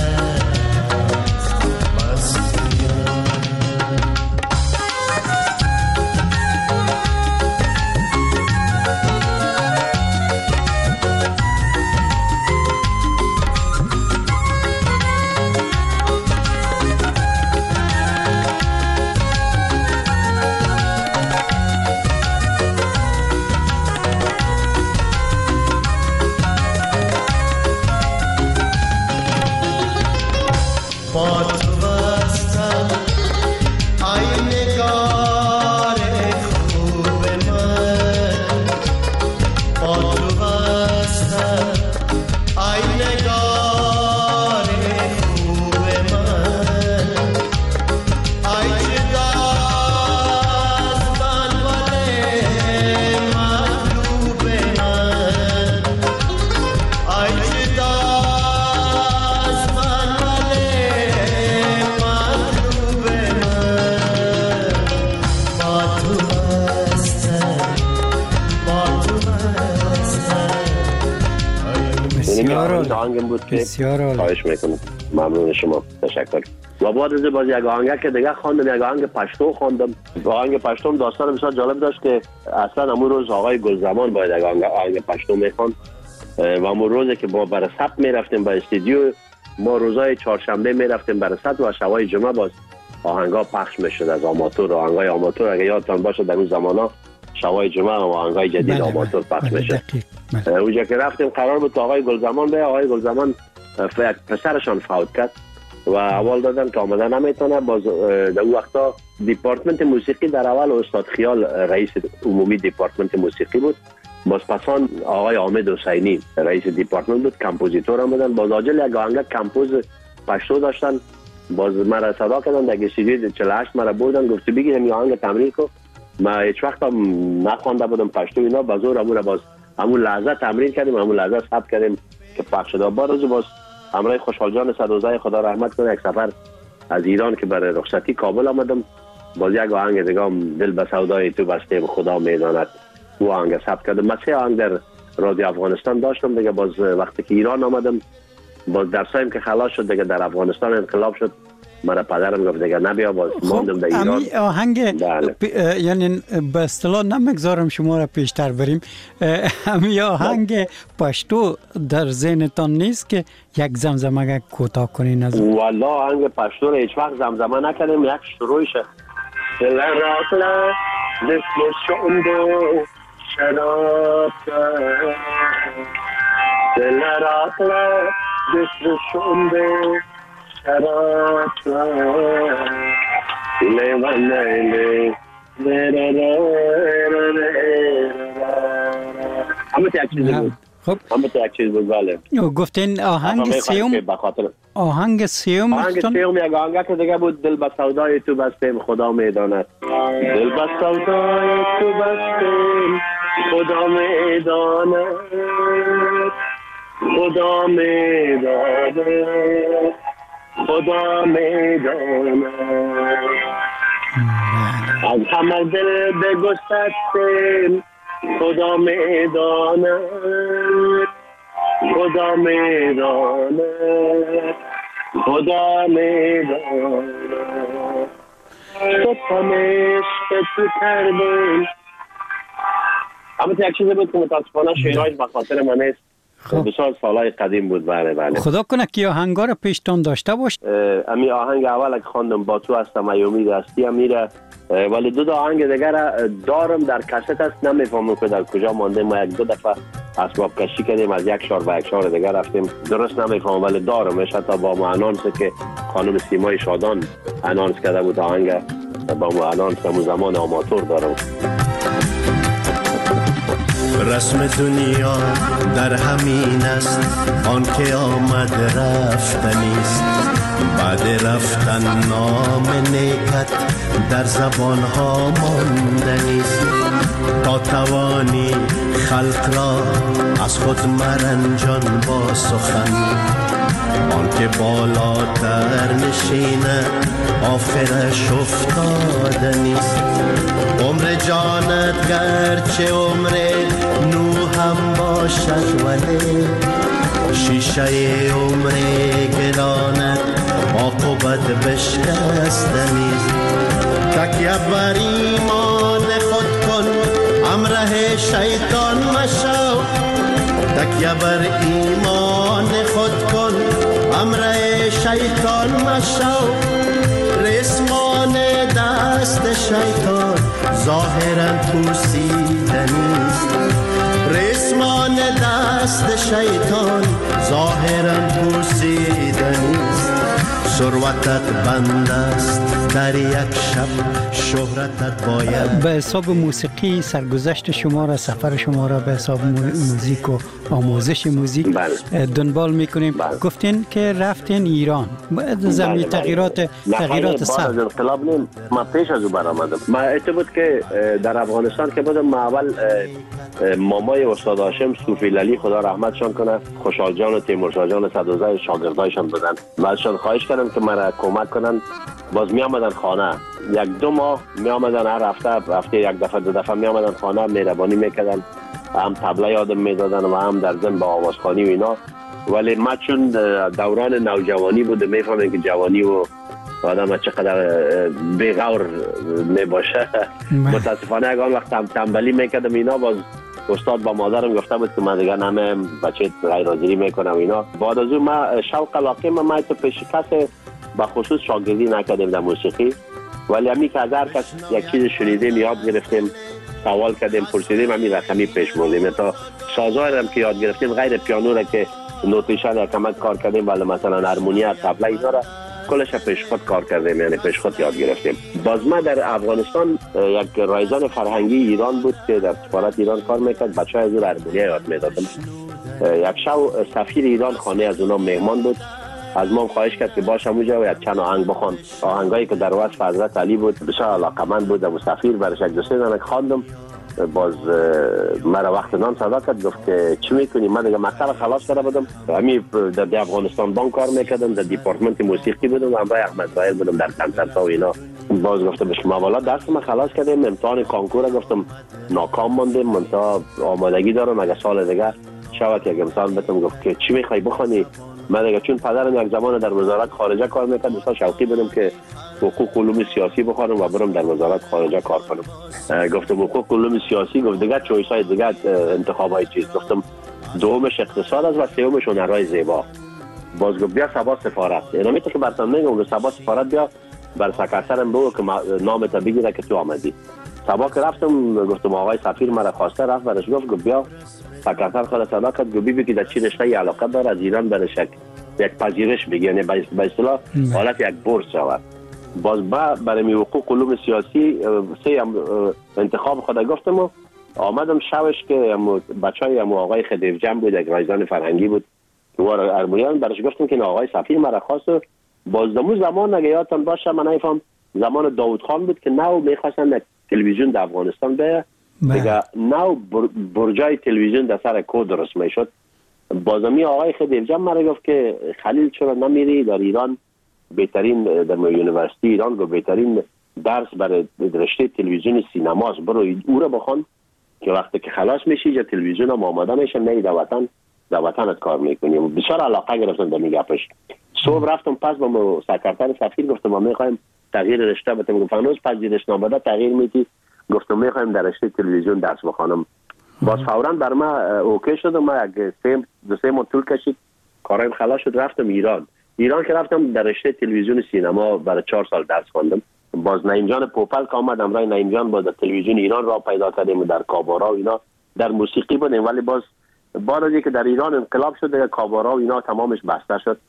بسیار آهنگ بود که بسیار خواهش میکنم. ممنون شما، تشکر. و بعد از باز یک آهنگ که دیگه خواندم، یک آهنگ پشتو خواندم. آهنگ پشتو داستان بسیار جالب داشت که اصلا امون روز آقای گلزمان باید یک آهنگ پشتو میخواند و امون روزی که ما برای ثبت میرفتیم با استودیو، ما روزای چهارشنبه میرفتیم برای ثبت و شبای جمعه باز آهنگا پخش میشد از آماتور. آهنگای آماتور اگه یادتان باشه در اون زمانا شبای جمعه آهنگای جدید آماتور پخش میشد. اونجا که رفتیم قرار بود آقای گلزمان به آقای گلزمان پسرشان فوت کرد و اول دادن که آمده نمیتونه. باز در اون وقتا دیپارتمنت موسیقی در اول استاد خیال رئیس عمومی دیپارتمنت موسیقی بود، باز پسان آقای حامد حسینی رئیس دیپارتمنت بود، کمپوزیتور هم بودن. باز آجل یک آهنگ کمپوز پشتو داشتن، باز مرا صدا کردن در استودیو 48 مرا بردن، گفت بگی همین آهنگ تمرین کن. ما هیچ وقت نخوانده بودم پشتو اینا، باز امور باز همون لحظه تمرین کردیم، همون لحظه ثبت کردیم که پخش شد. باز همراه خوشحال جان صدوزای خدا رحمت کنه یک سفر از ایران که برای رخصتی کابل آمدم، باز یک آهنگ دیگه دل به سودای تو بسته خدا میداند او آهنگ ثبت کردم. من 3 آهنگ در رادیو افغانستان داشتم دیگه. باز وقتی که ایران آمدم، باز درسایم که خلاص شد دیگه، در افغانستان انقلاب شد، مرا پدرم گفت دیگه نبیا، باز ماندم در ایران. آهنگ یعنی به اصطلاح نمیگذارم شما را پیشتر بریم، همین آهنگ پشتو در ذهنتان نیست که یک زمزمه کوتاه کنین از اون؟ والله آهنگ پشتو را هیچ وقت زمزمه نکردیم، یک شروعشه دلراقلا مثل شوندو شراب دلراقلا مثل شوندو شراب لیوان لیلی همه یک چیزی بود. خب همه یک چیز بود. بله گفتین آهنگ سیوم، آهنگ سیوم یک آهنگ که دیگه بود دل به سودای تو بستیم خدا میداند. دل به سودای تو بستیم خدا میداند، خدا میداند، خدا میداند. از همه دل بگستستیم خدا میداند، خدا میداند، خدا میداند. ستمش که تو کردیم. اما یک چیزی بود که متاسفانه شعرهایش به خاطر من نیست، بسیار سالهای قدیم بود. بله خدا کنه که آهنگا رو پیشتان داشته باش. امی آهنگ اول که خواندم با تو هستم ایومی هستی امیره، ولی 2 آهنگ دیگر دارم در کست است، نمیفهمم که در کجا مانده. ما 1-2 دفعه اسباب کشی کردیم، از یک شهر به یک شهر دیگر رفتیم، درست نمیفهمم ولی دارمش. حتی با ما انانس که خانم سیمای شادان انانس کرده بود آهنگ، با ما انانس همون زمان آماتور دارم. رسم دنیا در همین است، آن که آمد رفتنیست. بعد رفتن نام نیکت در زبانها ماندنیست. تا توانی خلق را از خود مرنجان با سخن، آن که بالاتر نشینه آخرش افتادنیست. عمر جانت گرچه عمر نو هم باشد ولی شیشه عمر گرانت عاقبت بشکستنیست. تکیه بر ایمان خود کن همراه شیطان مشو، تکیه بر ایمان خود کن همراه شیطان مشو. رسمان دست شیطان ظاهرا پوسیدنیست. رسمان دست شیطان ظاهرا پوسیدنیست. ثروتت بند است در یک شب، شهرتت باید. به حساب موسیقی سرگذشت شما را، سفر شما را به حساب موزیک و آموزش موزیک دنبال میکنیم. گفتین که رفتین ایران بعد زمین تغییرات سر انقلاب نیم. ما پیش از او برآمدم. ما بود که در افغانستان که بودم، ما اول مامای استاد هاشم صوفی لالی خدا رحمتشان کنه، خوشحال جان و تیمورشاه جان صدوزای شاگردایشان بودن. بعدشان خواهش کردم که مرا کمک کنن. باز می آمدن خانه 1-2 ماه می آمدن، هر هفته 1 دفعه 2 دفعه می آمدن خانه، مهربانی میکردن، هم طبله یادم میدادن و هم در ضمن با آوازخوانی و اینا ولی ما چون دوران نوجوانی بود میفهمیم که جوانی و آدم چقدر بی‌غور میباشه. متاسفانه اگر وقت تنبلی میکردم اینا، باز استاد با مادرم گفته بود که من دیگه نمه بچه غیر حاضری میکنم اینا. بعد از اون ما شوق علاقه ما تو پیش کس به خصوص شاگردی نکردیم در موسیقی، ولی همی که از هر کس یک چیز شنیدیم یاد گرفتیم، سوال کردیم، پرسیدیم، همین رقمی پیش بردیم. تا سازهای هم که یاد گرفتیم غیر پیانو را که نوتیشن کمک کار کردیم، ولی مثلا هارمونیا، طبله اینا را کلش پیش خود کار کردیم، یعنی پیش خود یاد گرفتیم. باز ما در افغانستان یک رایزن فرهنگی ایران بود که در سفارت ایران کار میکرد، بچه‌ها از اون هارمونیا یاد میدادن. یک شب سفیر ایران خانه از اونا مهمان بود، از ما خواهش کرد که باش اونجا و یک چند آهنگ بخوان. آهنگایی که در وصف حضرت علی بود، بسیار علاقمند بود. و سفیر برش یک دو سه دانه خواندم. باز مرا وقت نان صدا کرد، گفت که چی میکنی؟ من دیگه مکتب خلاص کرده بودم، همین در افغانستان بانک کار میکردم، در دیپارتمنت موسیقی بودم و همراه احمد زاهر بودم در کنسرت ها و اینا. باز گفتم به شما والا درس ما خلاص کردیم، امتحان کانکور گفتم ناکام ماندیم، من تا آمادگی دارم اگه سال دیگه شود یک امتحان بدم. گفت که چی میخوای بخونی؟ من دیگه چون پدرم یک زمان در وزارت خارجه کار میکرد، بسیار شوقی بودم که حقوق علوم سیاسی بخونم و برم در وزارت خارجه کار کنم. گفتم حقوق علوم سیاسی، گفت دیگه چویس های دیگه انتخابای چیز. گفتم دومش اقتصاد است و سومش هنرهای زیبا. باز گفت بیا سبا سفارت. اینا میگه که براتون میگم سبا سفارت بیا، بر سکرترم بگو که نامت بگیره که تو آمدی. سبا که رفتم گفتم آقای سفیر مرا خواسته، رفت برش گفت بیا. سکرتر خود صدا کرد، گفت ببین که در چی رشته علاقه داره، از ایران برش یک پذیرش بگی، یعنی به اصطلاح حالت یک بورس شود. باز برای حقوق علوم سیاسی سه انتخاب خود گفتم و آمدم. شبش که بچهای آقای خدیو جمع بود، یک رایزن فرهنگی بود که وار هارمونیان، برش گفتم که آقای سفیر مرا خواست. باز دمو زمان اگه یادتون باشه من نمیفهم زمان داوود خان بود که نو میخواستن تلویزیون در افغانستان بیه دیگه، نو برجای تلویزیون در سر کود درست میشد. بازمی آقای خدیو جمع مرا گفت که خلیل چرا نمیری در ایران، بهترین در یونیورسیتی ایران گفت بهترین درس برای رشته تلویزیون سینماست، برو او رو بخون که وقتی که خلاص میشی یا تلویزیون هم آماده میشه نه در وطنت کار میکنیم. بسیار علاقه گرفتم در میگپش. صبح رفتم پس با سکرتر سفیر گفتم ما میخوایم تغییر رشته بدیم. گفت هنوز پذیرش نامه تغییر میدی؟ گفتم میخوایم در رشته تلویزیون درس بخونم. باز فوراً بر ما اوکی شد و ما یک دو سه ماه طول کشید کارم خلاص شد. رفتم ایران که رفتم در رشته تلویزیون سینما برای 4 سال درس خواندم. باز نعیم جان پوپل که آمد، امرای نعیم جان با در تلویزیون ایران را پیدا کردیم و در کابارا و اینا در موسیقی بودیم. ولی باز بعد از اینکه در ایران انقلاب شد دیگه کابارا و اینا تمامش بسته شد،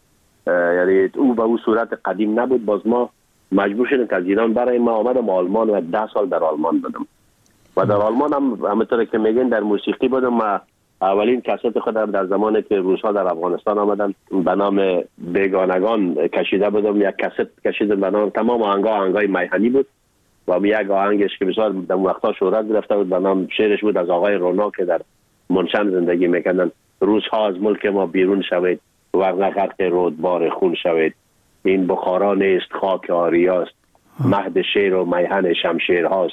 یعنی او به او صورت قدیم نبود. باز ما مجبور شدیم که از ایران برای ما آمدم آلمان و 10 سال در آلمان بودم و در آلمان هم همونطور که میگن در موسیقی بودم. و اولین کست خودم در زمانی که روس‌ها در افغانستان آمدن به نام بیگانگان کشیده بودم. یک کست کشیدم به نام تمام آهنگای میهنی بود و یک آهنگش که بسیار در وقتا شهرت گرفته بود به نام شعرش بود از آقای رونا که در منشن زندگی میکردن. روزها از ملک ما بیرون شوید ورنه غرق رودبار خون شوید، این بخارا نیست خاک آریاست، مهد شیر و میهن شمشیر هاست،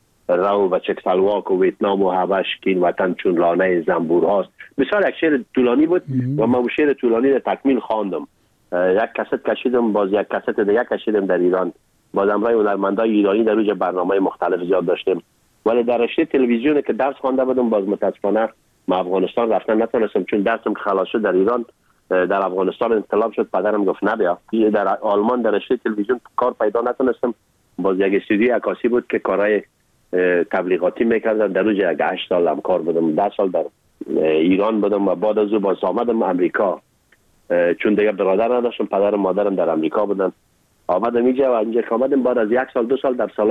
رو و چکسلواک و ویتنام و حبش کین وطن چون لانه زنبور هاست. بسیار یک شعر طولانی بود و من شعر طولانی را تکمیل خواندم. یک کست کشیدم، باز یک کست دیگه کشیدم در ایران. باز امرای هنرمندای ایرانی در روی برنامه مختلف زیاد داشتیم. ولی در رشته تلویزیون که درس خوانده بودم باز متاسفانه ما افغانستان رفتن نتونستم، چون درسم که خلاص شد در ایران در افغانستان انقلاب شد. پدرم گفت نبیا. در آلمان در رشته تلویزیون کار پیدا نتونستم. باز یک استودیوی عکاسی بود که کارهای تبلیغاتی میکردن، در روز 8 سال هم کار بودم. 10 سال در ایران بودم و بعد از اون باز آمدم امریکا، چون دیگه برادر نداشتم، پدرم مادرم در امریکا بودن. آمدم اینجا و اینجا که آمدم بعد از 1 سال 2 سال در سال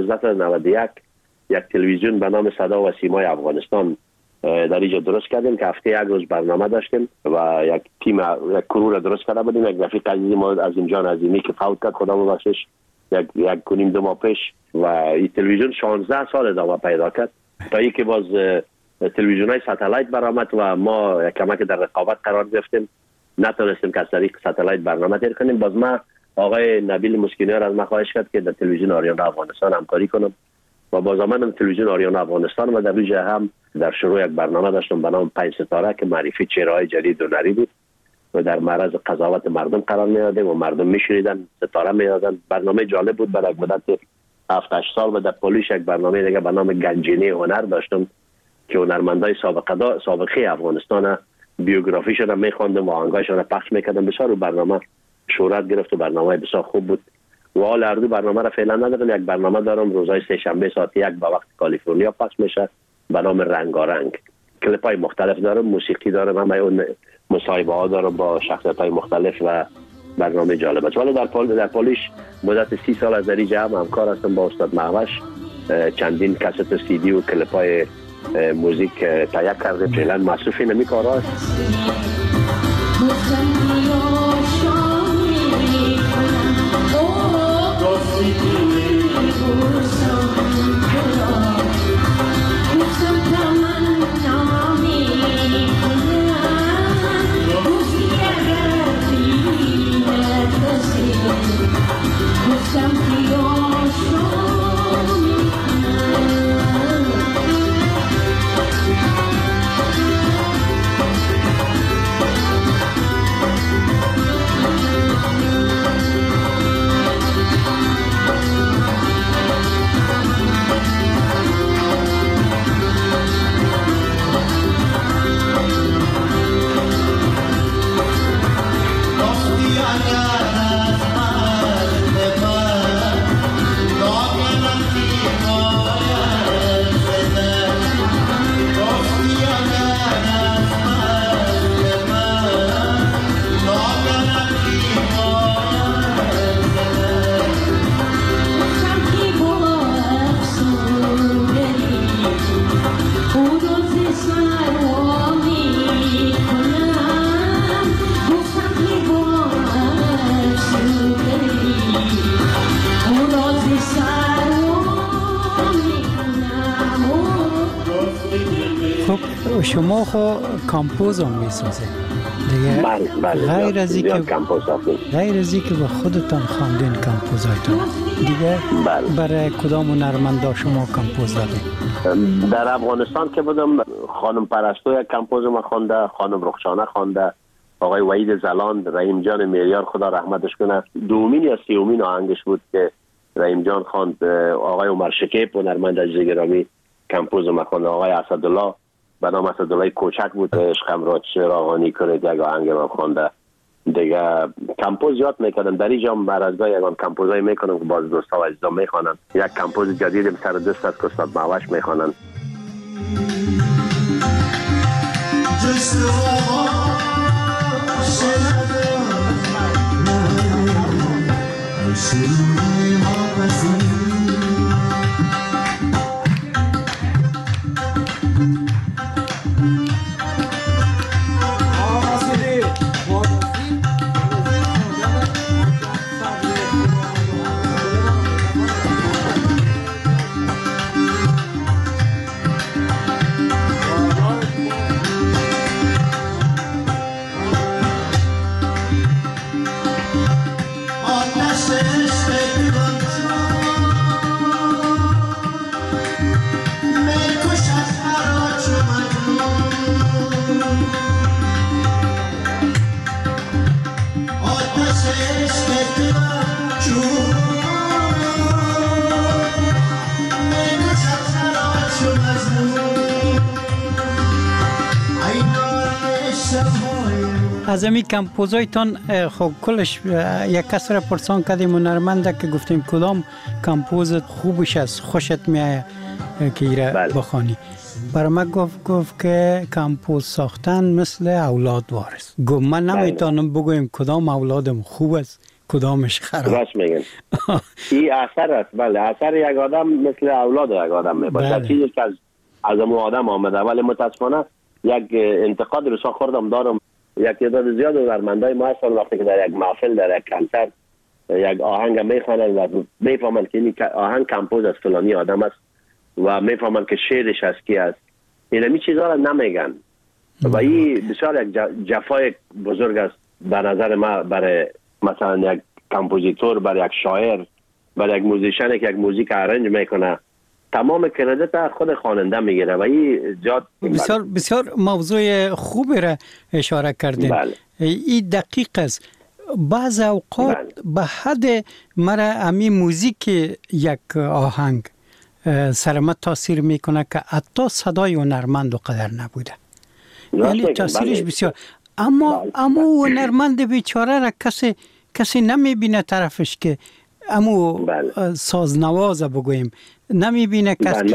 1991 یک تلویزیون به نام صدا و سیمای افغانستان در اینجا درست کردیم که هفته 1 روز برنامه داشتیم و یک تیم یک کرو را درست کرده بودیم. یک رفیق عزیزی ما از اینجا عظیمی که فوت کرد خدا ببخشش یک کنیم 2 ماه پیش و این تلویزیون 16 سال ادامه پیدا کرد تا اینکه باز تلویزیون‌های ساتلایت برآمد و ما کمک در رقابت قرار گرفتیم، نتونستیم که از طریق ساتلایت برنامه تیر کنیم. باز ما آقای نبیل مسکینیار از من خواهش کرد که در تلویزیون آریانا افغانستان همکاری کنم و باز آمدم تلویزیون آریانا افغانستان و در روز هم در شروع یک برنامه داشتم به نام 5 ستاره که معرفی چهره‌های جدید هنری بود و در معرض قضاوت مردم قرار می‌دادیم و مردم می‌شنیدن، ستاره می‌دادن. برنامه جالب بود. برای مدت 7-8 سال و در پولیش یک برنامه دیگه به نام گنجینه هنر داشتم که هنرمندای سابقه افغانستان بیوگرافیشون رو می‌خواندم و آهنگاشون رو پخش می‌کردم. بسیار رو برنامه شهرت گرفت و برنامه بسیار خوب بود. و حال هر دو برنامه را فعلا ندارم. یک برنامه دارم روزهای سه شنبه ساعت 1 به وقت کالیفرنیا پخش میشه به نام رنگارنگ. کلیپ‌های مختلف دارم، موسیقی دارم، همه اون مصاحبه‌ها دارم با شخصیت‌های مختلف و برنامه جالب است. ولی در پولیش مدت 30 سال از در جمع همکار هستم با استاد معوش. چندین کست و CD و کلیپ‌های موزیک تهیه کرده. فعلا مصروف این کارا است. شما خو کامپوز هم میسازه دیگه. غیر از اینکه به خودتان خواندین کامپوزایتون دیگه برای کدام هنرمندا شما کامپوز دادین؟ در افغانستان که بودم خانم پرستو یک کامپوز ما خوانده، خانم رخشانه خوانده، آقای وحید زلان، رحیم جان میریار خدا رحمتش کنه. دومین یا سیومین آهنگش بود که رحیم جان خواند. آقای عمر شکیب هنرمند عزیز گرامی کامپوز ما خوانده. آقای اسدالله به نام اسدالله کوچک بود، عشقم را چراغانی کنید یک آهنگ ما خوانده. دیگه کامپوز یاد میکردم در اینجا بر از گاه یکان کامپوزای میکنم که باز دوستا و عزیزان میخوانن. یک کامپوز جدیدم سر دست است که استاد معوش میخوانن. از امی کامپوزایتان خب کلش یک کس را پرسان کردیم هنرمنده که گفتیم کدام کامپوزت خوبش است خوشت میایه که ایره بخوانی. برای من گفت که کامپوز ساختن مثل اولاد وارث. گفت من نمیتونم بگویم کدام اولادم خوب است کدامش خراب. راست میگن. این اثر است. بله اثر یک آدم مثل اولاد یک آدم میباشه. چیزی که از اون آدم آمده. ولی متاسفانه یک انتقاد رسا خوردم دارم. یک تعداد زیاد هنرمندای ما هستن وقتی که در یک محفل در یک کنسرت یک آهنگ میخوانن و میفهمن که این آهنگ کامپوز از فلانی آدم است و میفهمن که شعرش از کی است. این چیزا را نمیگن و این بسیار یک جفای بزرگ است به نظر ما برای مثلا یک کامپوزیتور، برای یک شاعر، برای یک موزیشن که یک موزیک ارنج میکنه تمام کردیت خود خواننده میگیره و این زیاد بسیار بسیار موضوع خوبی را اشاره کردین. بله. این دقیق است. بعض اوقات به حد مرا امی موزیک یک آهنگ سرمت تاثیر میکنه که حتی صدای هنرمند و قدر نبوده. یعنی تاثیرش بسیار. اما هنرمند بیچاره را کسی نمیبینه طرفش که امو سازنواز بگویم نمیبینه کسی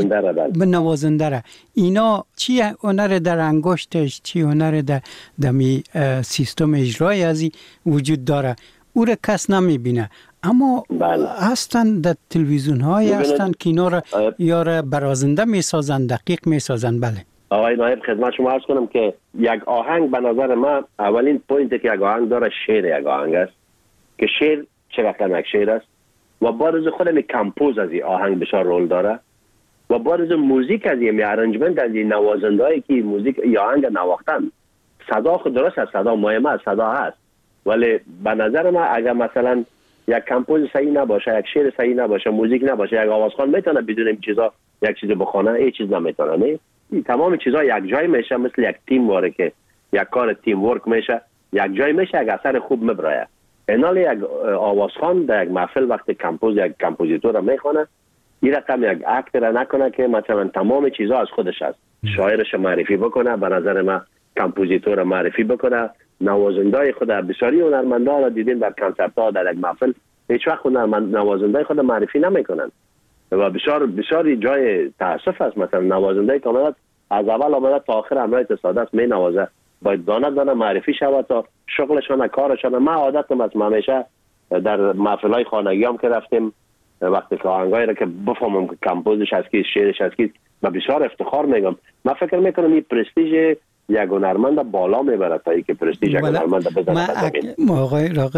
نوازنده را. اینا چی هنر در انگشتش، چی هنر در دمی سیستم اجرای ازی وجود داره، او را کس نمیبینه. اما هستن در تلویزیون های هستن که اینا را یا برازنده میسازن، دقیق میسازن. بله آقای نایب خدمت شما عرض کنم که یک آهنگ به نظر من اولین پوینتی که یک آهنگ داره شعر یک آهنگ است که شعر چه رقم یک شعر است و بارز خودم کمپوز از این آهنگ بسیار رول داره و بارز موزیک از این ارنجمنت از این نوازندهایی که موزیک یا آهنگ نواختن صدا خود درست است، صدا مهمه است، صدا هست، ولی به نظر من اگر مثلا یک کمپوز صحیح نباشه، یک شعر صحیح نباشه، موزیک نباشه، یک آوازخوان میتونه بدون این چیزا یک چیز بخونه، هیچ چیز نمیتونه. نه تمام چیزا یک جای میشه، مثل یک تیم واره که یک کار تیم ورک میشه، یک جای میشه، یک اثر خوب میبره. اینال یک آوازخوان در یک محفل وقتی یک کمپوزیتور میخونه، این رقم یک اکت را نکنه که مثلا تمام چیزا از خودش است، شاعرش معرفی بکنه، به نظر من کمپوزیتور معرفی بکنه، نوازنده خود. بسیاری هنرمندا را دیدین در کنسرت ها در یک محفل هیچ وقت نوازنده خود معرفی نمیکنن و بسیاری جای تاسف است. مثلا نوازنده که از اول آمده تا آخر همراه تصادف می نوازه، باید دانه معرفی شود تا شغلشان کارشان. ما عادتم از همیشه در محفل‌های خانگیام که رفتیم وقتی که آهنگایی را که بفهمم که کمپوزش از کی، شعرش از کی، و بسیار افتخار میگم. من فکر میکنم این پرستیژ یک هنرمند بالا میبره تا اینکه پرستیژ یک هنرمند بزنه. ما آقای راغب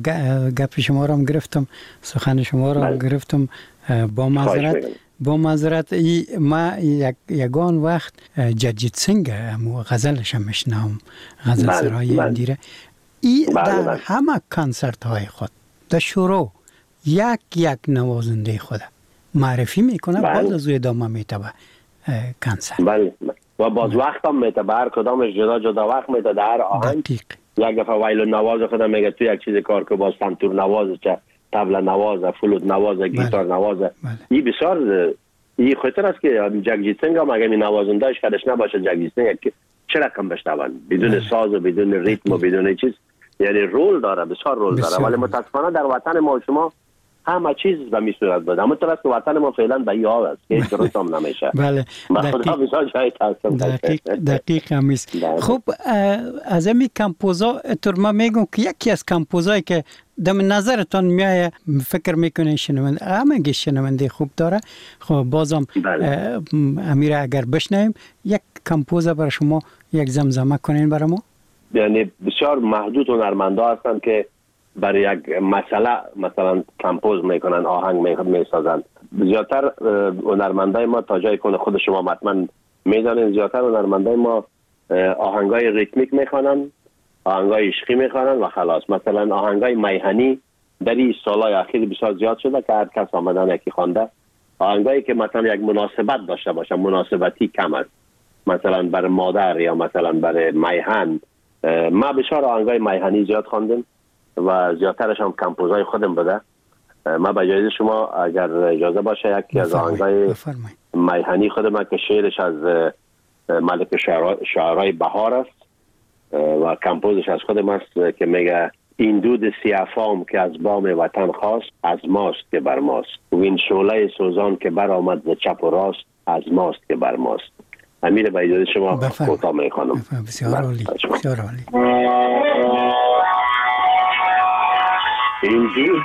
گپ شما را گرفتم، سخن شما را گرفتم. با معذرت ما یگان وقت جگجیت سینگ غزلش هم میشنم، غزل سرای اندیره. در همه کنسرت های خود در شروع یک نوازنده خود معرفی میکنه، باز از ادامه میتبه کنسرت. و باز وقت هم میتبه، هر کدامش جدا وقت میتبه در هر آهنگ. یک دفعه وایلون نواز خود میگه تو یک چیز کار که باز سنتور نواز چه طبله نواز، فلوت نواز، گیتار نواز. این بسیار این خطر است که جگجیت سینگ هم اگه این نوازندهش کدش نباشه، جگجیت سینگ چه رقم بشنون بدون ساز و بدون ریتم و بدون چیز، یعنی رول داره، بسیار رول داره. ولی متاسفانه در وطن ما شما همه چیز به می صورت بده، اما طرف که وطن ما فعلا به این حال است که هیچ درست هم نمیشه. بله دقیق هم است. خب از همین کمپوزا اتر ما میگم که یکی از کمپوزایی که دم نظرتان میایه فکر میکنه شنونده، همه شنونده خوب داره، خب بازم امیر اگر بشنویم یک کمپوزا برای شما یک زمزمه کنین برای ما. یعنی بسیار محدود هنرمندا هستن که برای یک مسئله مثلا کمپوز میکنن، آهنگ میسازن. زیادتر هنرمندای ما تا جای کنه خود شما مطمئن میدانین، زیادتر هنرمندای ما آهنگای ریتمیک میخوانن، آهنگای عشقی میخوانن و خلاص. مثلا آهنگای میهنی در این سالهای اخیر بسیار زیاد شده که هر کس آمدن یکی خوانده. آهنگایی که مثلا یک مناسبت داشته باشه، مناسبتی کم است، مثلا برای مادر یا مثلا برای میهن. ما بسیار آهنگای میهنی زیاد خواندیم و زیادترش هم کمپوزای خودم بوده. ما به اجازه شما اگر اجازه باشه یکی از آهنگای میهنی خودم که شعرش از ملک شعرهای بهار است و کمپوزش از خودم است که میگه این دود سیافام که از بام وطن خواست، از ماست که بر ماست. و این شعله سوزان که بر آمد ز چپ و راست، از ماست که بر ماست. امیر به اجازه شما کوتاه میخوانم. بسیار عالی، بسیار عالی. این دود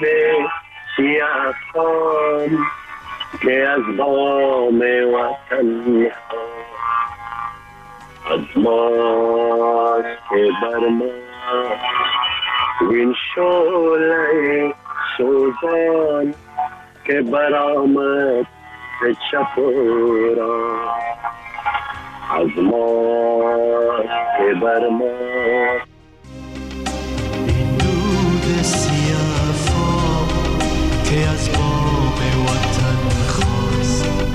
سیافام که از بام وطن از ماست که بر ماست. این شعله سوزان که برآمد ز چپ و راست، از ماست که بر ماست. این دود سیاه که از بام وطن خواست،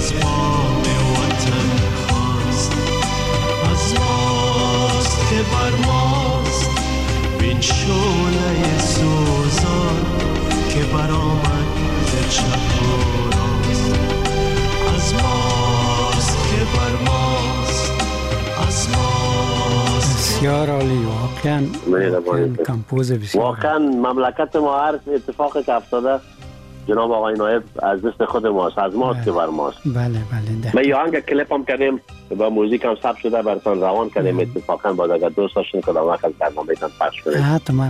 از بام وطن خواست، از ماست که بر ماست بین شعله سوزان که برآمد ز چپ و راست. از ماست که بر ماست، از ماست. بسیار عالی، واقعا کمپوز بسیار. واقعا مملکت ما هر اتفاقی که افتاده جناب آقای نایب از دست خود ماست، از ماست که بر ماست. بله. ما یه آهنگ کلیپ هم کردیم با موزیک هم ثبت شده براتون روان کردیم. اتفاقا باید اگر دوست داشتین کدام وقت برنامه بیتون پخش کنیم.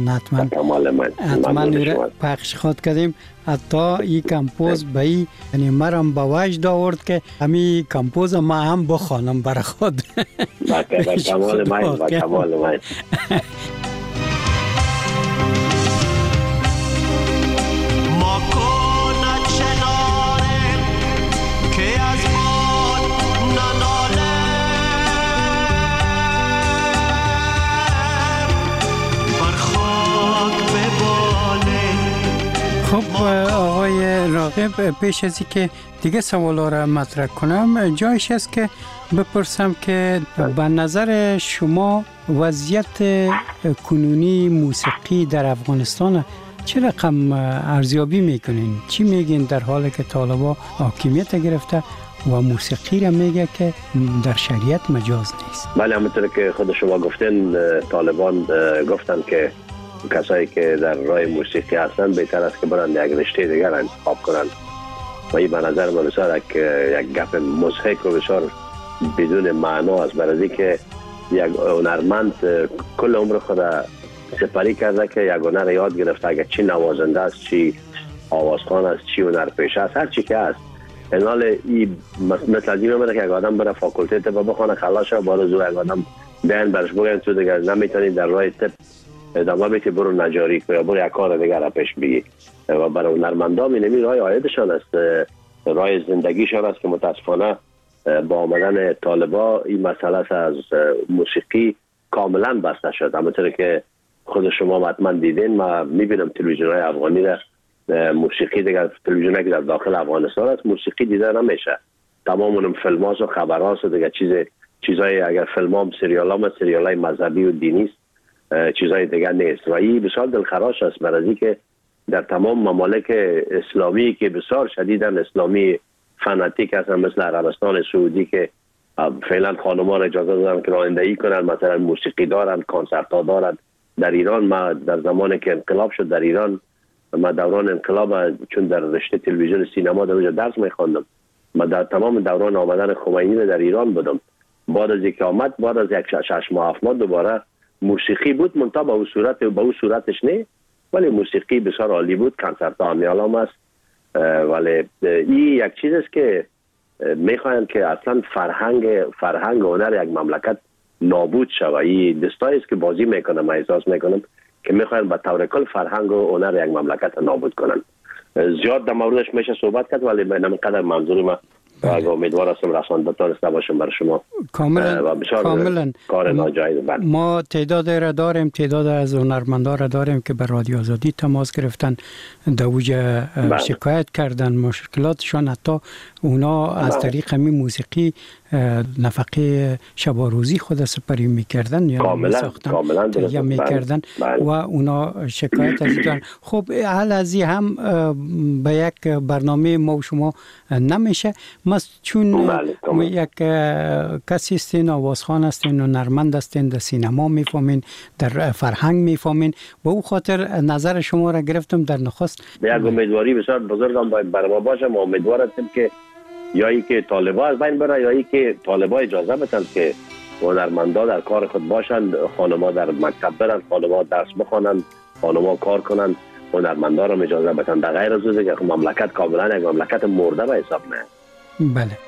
حتما پخش خود کردیم. حتی این کمپوز به این یعنی مرم به وجد آورد که همین کمپوز ما هم بخوانم برای خود. با کمال من. خب آقای راغب، پیش از که دیگه سوالا را مطرح کنم، جایش است که بپرسم که به نظر شما وضعیت کنونی موسیقی در افغانستان چه رقم ارزیابی میکنین؟ چی میگین در حالی که طالبا حاکمیت گرفته و موسیقی را میگه که در شریعت مجاز نیست؟ بله، همونطور که خود شما گفتین، طالبان گفتن که کسایی که در راه موسیقی هستن بهتر است که برن یک رشته دیگر انتخاب کنن و این به نظر من بسیار یک گپ مضحک و بسیار بدون معنا است. برای که یک هنرمند کل عمر خود سپری کرده که یک هنر یاد گرفته، اگر چی نوازنده است، چی آوازخوان است، چی هنرپیشه است، هر چی که است. اینال این مثل از این میمونه که یک آدم بره فاکولته طب بخونه خلاص شه، بارو زو یک آدم بیان برش بگن تو دیگر نمیتونی در راه طب ادامه بدی، برو نجاری یا برو یک کار دیگر را پیش بگی. و برای هنرمندان این راه عایدشان است، راه زندگیشان است که متاسفانه با آمدن طالبا این مسئله از موسیقی کاملا بسته شد. همونطور که خود شما حتما دیدین، ما میبینم تلویزیون‌های افغانی را موسیقی دیگر، تلویزیونی که در داخل افغانستان است موسیقی دیده نمیشه. تمام اونم فیلم‌ها و خبرها و دیگر چیزای اگر فیلم‌ها سریال‌های مذهبی و دینی است، چیزای دیگر نیست. و این بسیار دلخراش است برای که در تمام ممالک اسلامی که بسیار شدیداً اسلامی فناتیک هستن مثل عربستان سعودی که فعلا خانم‌ها اجازه دادن که رانندگی کنن، مثلا موسیقی دارن، کنسرت ها دارن. در ایران ما در زمانی که انقلاب شد در ایران، ما دوران انقلاب چون در رشته تلویزیون سینما در اونجا درس می‌خواندم، ما در تمام دوران آمدن خمینی در ایران بودم. بعد از اینکه آمد، بعد از یک 6 ماه 7 ماه دوباره موسیقی بود، منتها به اون صورتش نه، ولی موسیقی بسیار عالی بود، کنسرت ها میالام است. ولی این یک چیز است که میخواین که اصلا فرهنگ و هنر یک مملکت نابود شود. این دستایی است که بازی میکنم، من احساس میکنم که میخواین به طور کل فرهنگ و هنر یک مملکت نابود کنن. زیاد در موردش میشه صحبت کرد، ولی من اینقدر منظور ما و امیدوار هستم رسانده تانسته باشم برای شما. کاملا کار ناجایز. ما تعداد را داریم، تعداد از هنرمندان را داریم که به رادیو آزادی تماس گرفتن، دوجه شکایت کردن مشکلاتشان، حتی اونا از طریق همین موسیقی نفقه شب و روزی خود سپری میکردن یا کاملا یا میکردن و اونا شکایت از این. خب حال از این هم به یک برنامه ما و شما نمیشه. ما چون یک کسی هستین، آوازخوان هستین، هنرمند هستین، در سینما میفهمین، در فرهنگ میفهمین، و او خاطر نظر شما را گرفتم در نخست. یک امیدواری بسیار بزرگم باید برای ما باشه. ما امیدوار هستیم که یا ای که طالبا از بین بره، یا ای که طالبا اجازه بدن که هنرمندا در کار خود باشند، خانم‌ها در مکتب برن، خانم‌ها درس بخونن، خانم‌ها کار کنن، هنرمندا را اجازه بدن. در غیر از اون که مملکت کاملا یک مملکت مرده به حساب میاد. بله.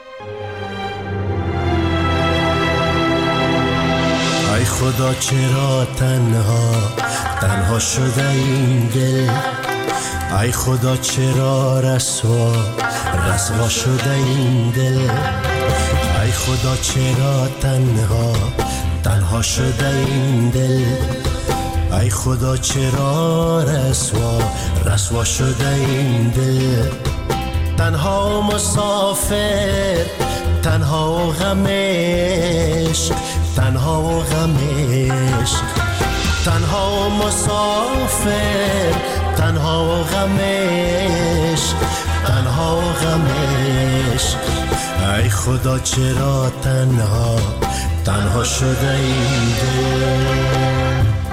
ای خدا چرا تنها شده این دل، ای خدا چرا رسوا شده این دل، ای خدا چرا تنها شده این دل، ای خدا چرا رسوا شده این دل. تنها مسافر، تنها و غمش، تنها و غمش، تنها و مسافر، تنها و غمش، تنها و غمش. ای خدا چرا تنها، تنها شده این دل.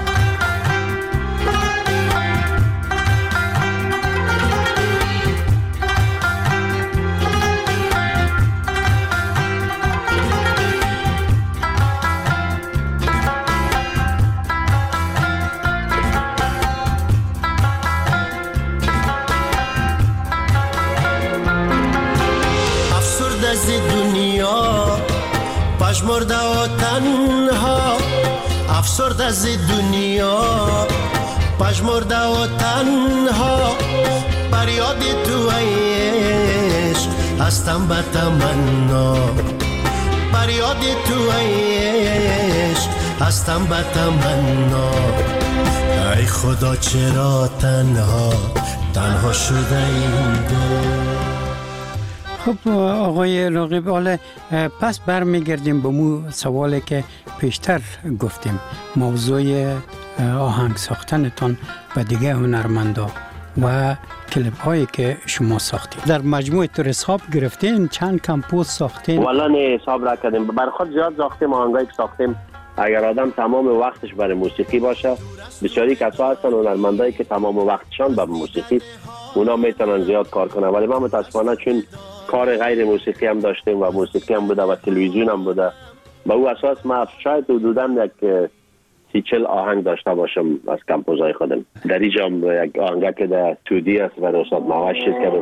پژمرده و تنها، افسرده از دنیا، پژمرده و تنها، فریاد تو عشق هستم به تمنا، فریاد تو عشق هستم به تمنا. ای خدا چرا تنها، تنها شده این دل. خب آقای راغب، حالا پس برمیگردیم به مو سوالی که پیشتر گفتیم، موضوع آهنگ ساختنتان و دیگه هنرمندا و کلیپ هایی که شما ساختید. در مجموعه تور حساب گرفتین؟ چند کمپوز ساختین؟ والا نه حساب را کردیم، بر خود زیاد ساختیم. آهنگایی که ساختیم اگر آدم تمام وقتش برای موسیقی باشه، بسیاری کسا هستن هنرمندایی که تمام وقتشان برای موسیقی، اونا میتونن زیاد کار کنن. ولی ما متاسفانه چون کار غیر موسیقی هم داشتیم و موسیقی هم بوده و تلویزیون هم بوده، به او اساس ما شاید حدوداً یک 30-40 آهنگ داشته باشم از کمپوزهای خودم. در اینجا هم یک آهنگ که در 2D است و استاد ماوش چیز کردم.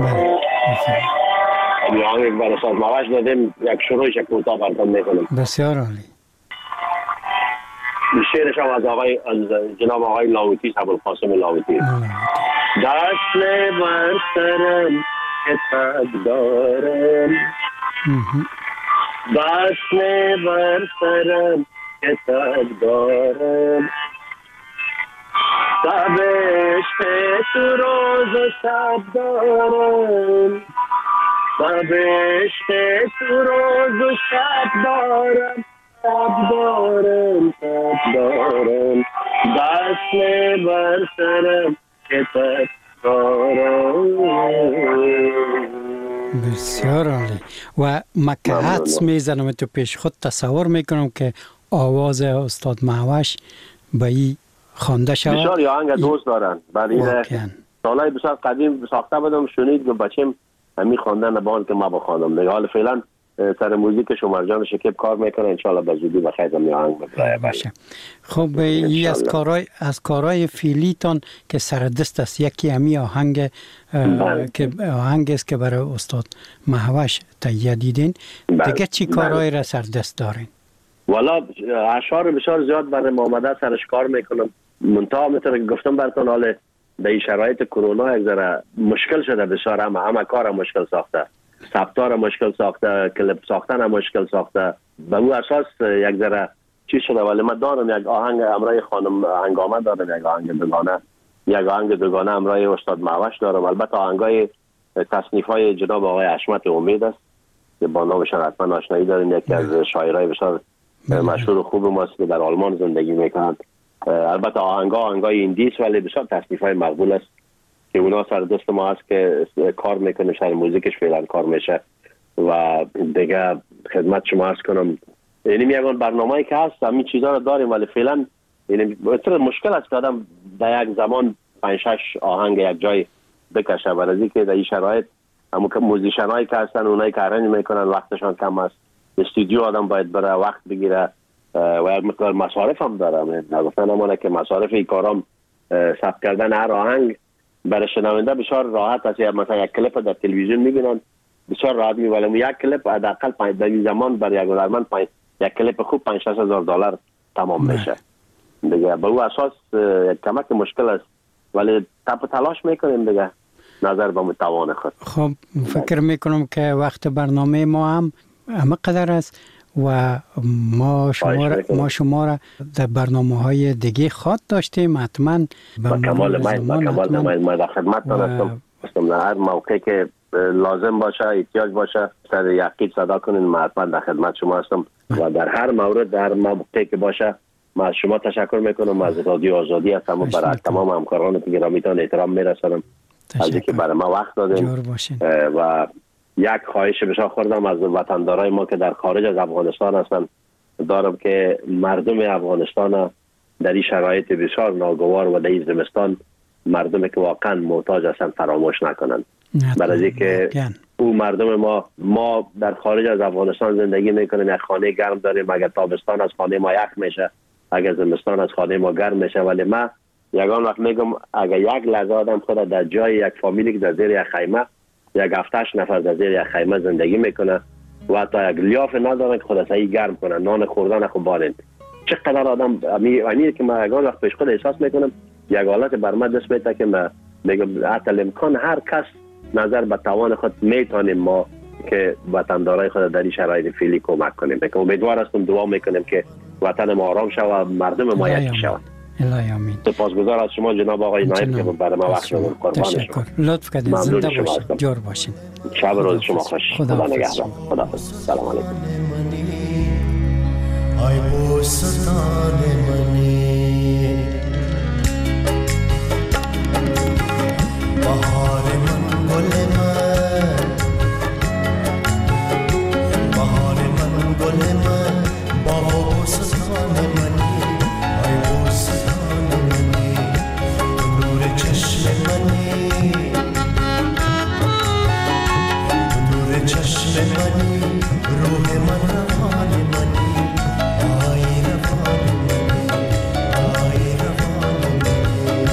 این آهنگ برای استاد ماوش دادیم، یک شروعش کوتاه براتون میکنم. بسیار عالی. شعرش هم از جناب آقای لاهوتی، ابوالقاسم لاهوتی. دست بر سرم که تب دارم، دست بر سرم که تب دارم، سبشت تو روز و شب دارم، سبشت تو روز و شب دارم، تب دارم، تب دارم، دست بر سرم که تب بسیار عالی. و مکه حدس میزنم تو پیش خود تصور میکنم که آواز استاد ماوش به این خوانده شود. بسیار یا آهنگ دوست دارن، برای سالهای بسیار قدیم ساخته بودم، شنید که بچیم همین خواندن نبان که ما بخوانم دیگه. حالا فعلا سر موزیک شمرجان شکیب کار میکنه، انشالله به زودی بخیر می آهنگ ببرای باشه. خب این از کارهای فعلیتان که سر دست است، یکی همی آهنگ که آهنگ است که برای استاد ماوش تهیه دیدین. دیگه چی کارهای را سر دست دارین؟ والا اشعار بسیار زیاد برای محمد سرش کار میکنم. منتها مثل که گفتم براتون، حالا در این شرایط کرونا یک ذره مشکل شده بسیار، همه کار مشکل ساخته، ثبتار مشکل ساخته، کلیپ ساختن مشکل ساخته. به اون اساس یک ذره چی شده. ولی من دارم یک آهنگ امرای خانم هنگامه دارم، یک آهنگ دوگانه امرای استاد ماوش دارم. البته آهنگای تصنیف های جناب آقای حشمت امید است که با نامشان حتما آشنایی دارین، یکی از شاعرای بسیار مشهور و خوب ماست که در آلمان زندگی میکنند. البته آهنگای ایندی است ولی بسیار تصنیف های مقبول است که اونا سر دست ما هست که کار میکنه، سر موزیکش فعلا کار میشه. و دیگه خدمت شما عرض کنم، یعنی میگم برنامه‌ای که هست همین چیزا رو داریم، ولی فعلا یعنی مشکل است که آدم در یک زمان 5-6 آهنگ یک جای بکشه. برای که در این شرایط همون که موزیشنایی که هستن، اونایی که ارنج میکنن وقتشان کم است، استودیو آدم باید بره وقت بگیره و یک مقدار مصارف هم داره. نگفتن امانه که مصارف این کارام ثبت کردن هر آهنگ برای شنونده بسیار راحت است. مثلا یک کلیپ در تلویزیون میبینن بسیار راحت میبینن، یک کلیپ حداقل در این زمان برای یک هنرمند یک کلیپ خوب $5,000-6,000 تمام میشه دیگه. به او اساس یک کمک مشکل است ولی تلاش میکنیم دیگه نظر به توان خود. خب فکر میکنم که وقت برنامه ما هم همه قدر است و ما شما را در برنامه‌های دیگه خواد داشتیم. حتما با کمال ما در خدمتتان هستم. هستم. هر موقع که لازم باشه، احتیاج باشه، سر یقین صدا کنین، من حتما در خدمت شما هستم و در هر مورد، در موقعی که باشه من از شما تشکر میکنم. از رادیو آزادی هستم و برای تمام همکاران گرامیتان احترام میرسانم از اینکه برای ما وقت دادین و یک خواهش بسیار خوردم از وطندارای ما که در خارج از افغانستان هستن دارم که مردم افغانستان در این شرایط بسیار ناگوار و در این زمستان مردمی که واقعا محتاج هستن فراموش نکنن. برای اینکه او مردم ما در خارج از افغانستان زندگی میکنیم، یک خانه گرم داریم، اگر تابستان از خانه ما یخ میشه، اگر زمستان از خانه ما گرم میشه. ولی من یگان وقت میگم اگر یک لحظه آدم خود در جای یک فامیلی که در زیر یک خیمه، یک 7-8 نفر در زیر یک خیمه زندگی میکنه و حتی یک لیاف ندارن که خود سعی گرم کنن، نان خوردن خو بارن، چقدر آدم امیر که من یگان وقت پیش خود احساس میکنم یک حالت بر من دست میده که من میگم حتی امکان هر کس نظر به توان خود میتونیم ما که وطندارای خود در این شرایط فعلی کمک کنیم. که امیدوار هستم، دعا میکنیم که وطن ما آرام شود و مردم ما یکی شود. الهی آمین. سپاسگزار از شما جناب آقای نایب که برای ما وقت دادید. قربان شما. لطف کردید. زنده باشید. جور باشید. شب روز شما خوش. خدا نگهدار. خداحافظ. سلام علیکم. ای بوستان منی، بهار من، گل من، بهار من، گل من، بوستان منی، ای بوستان منی، نور چشم منی، نور چشم منی، روح من، روان منی، آی روان منی، آی روان منی.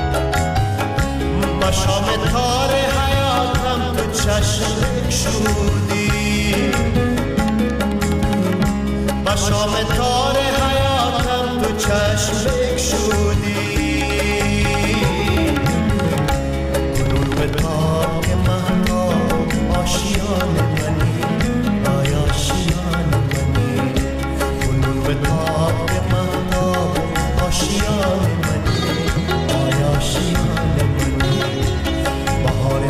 شام تار حیاتم تو چشم شور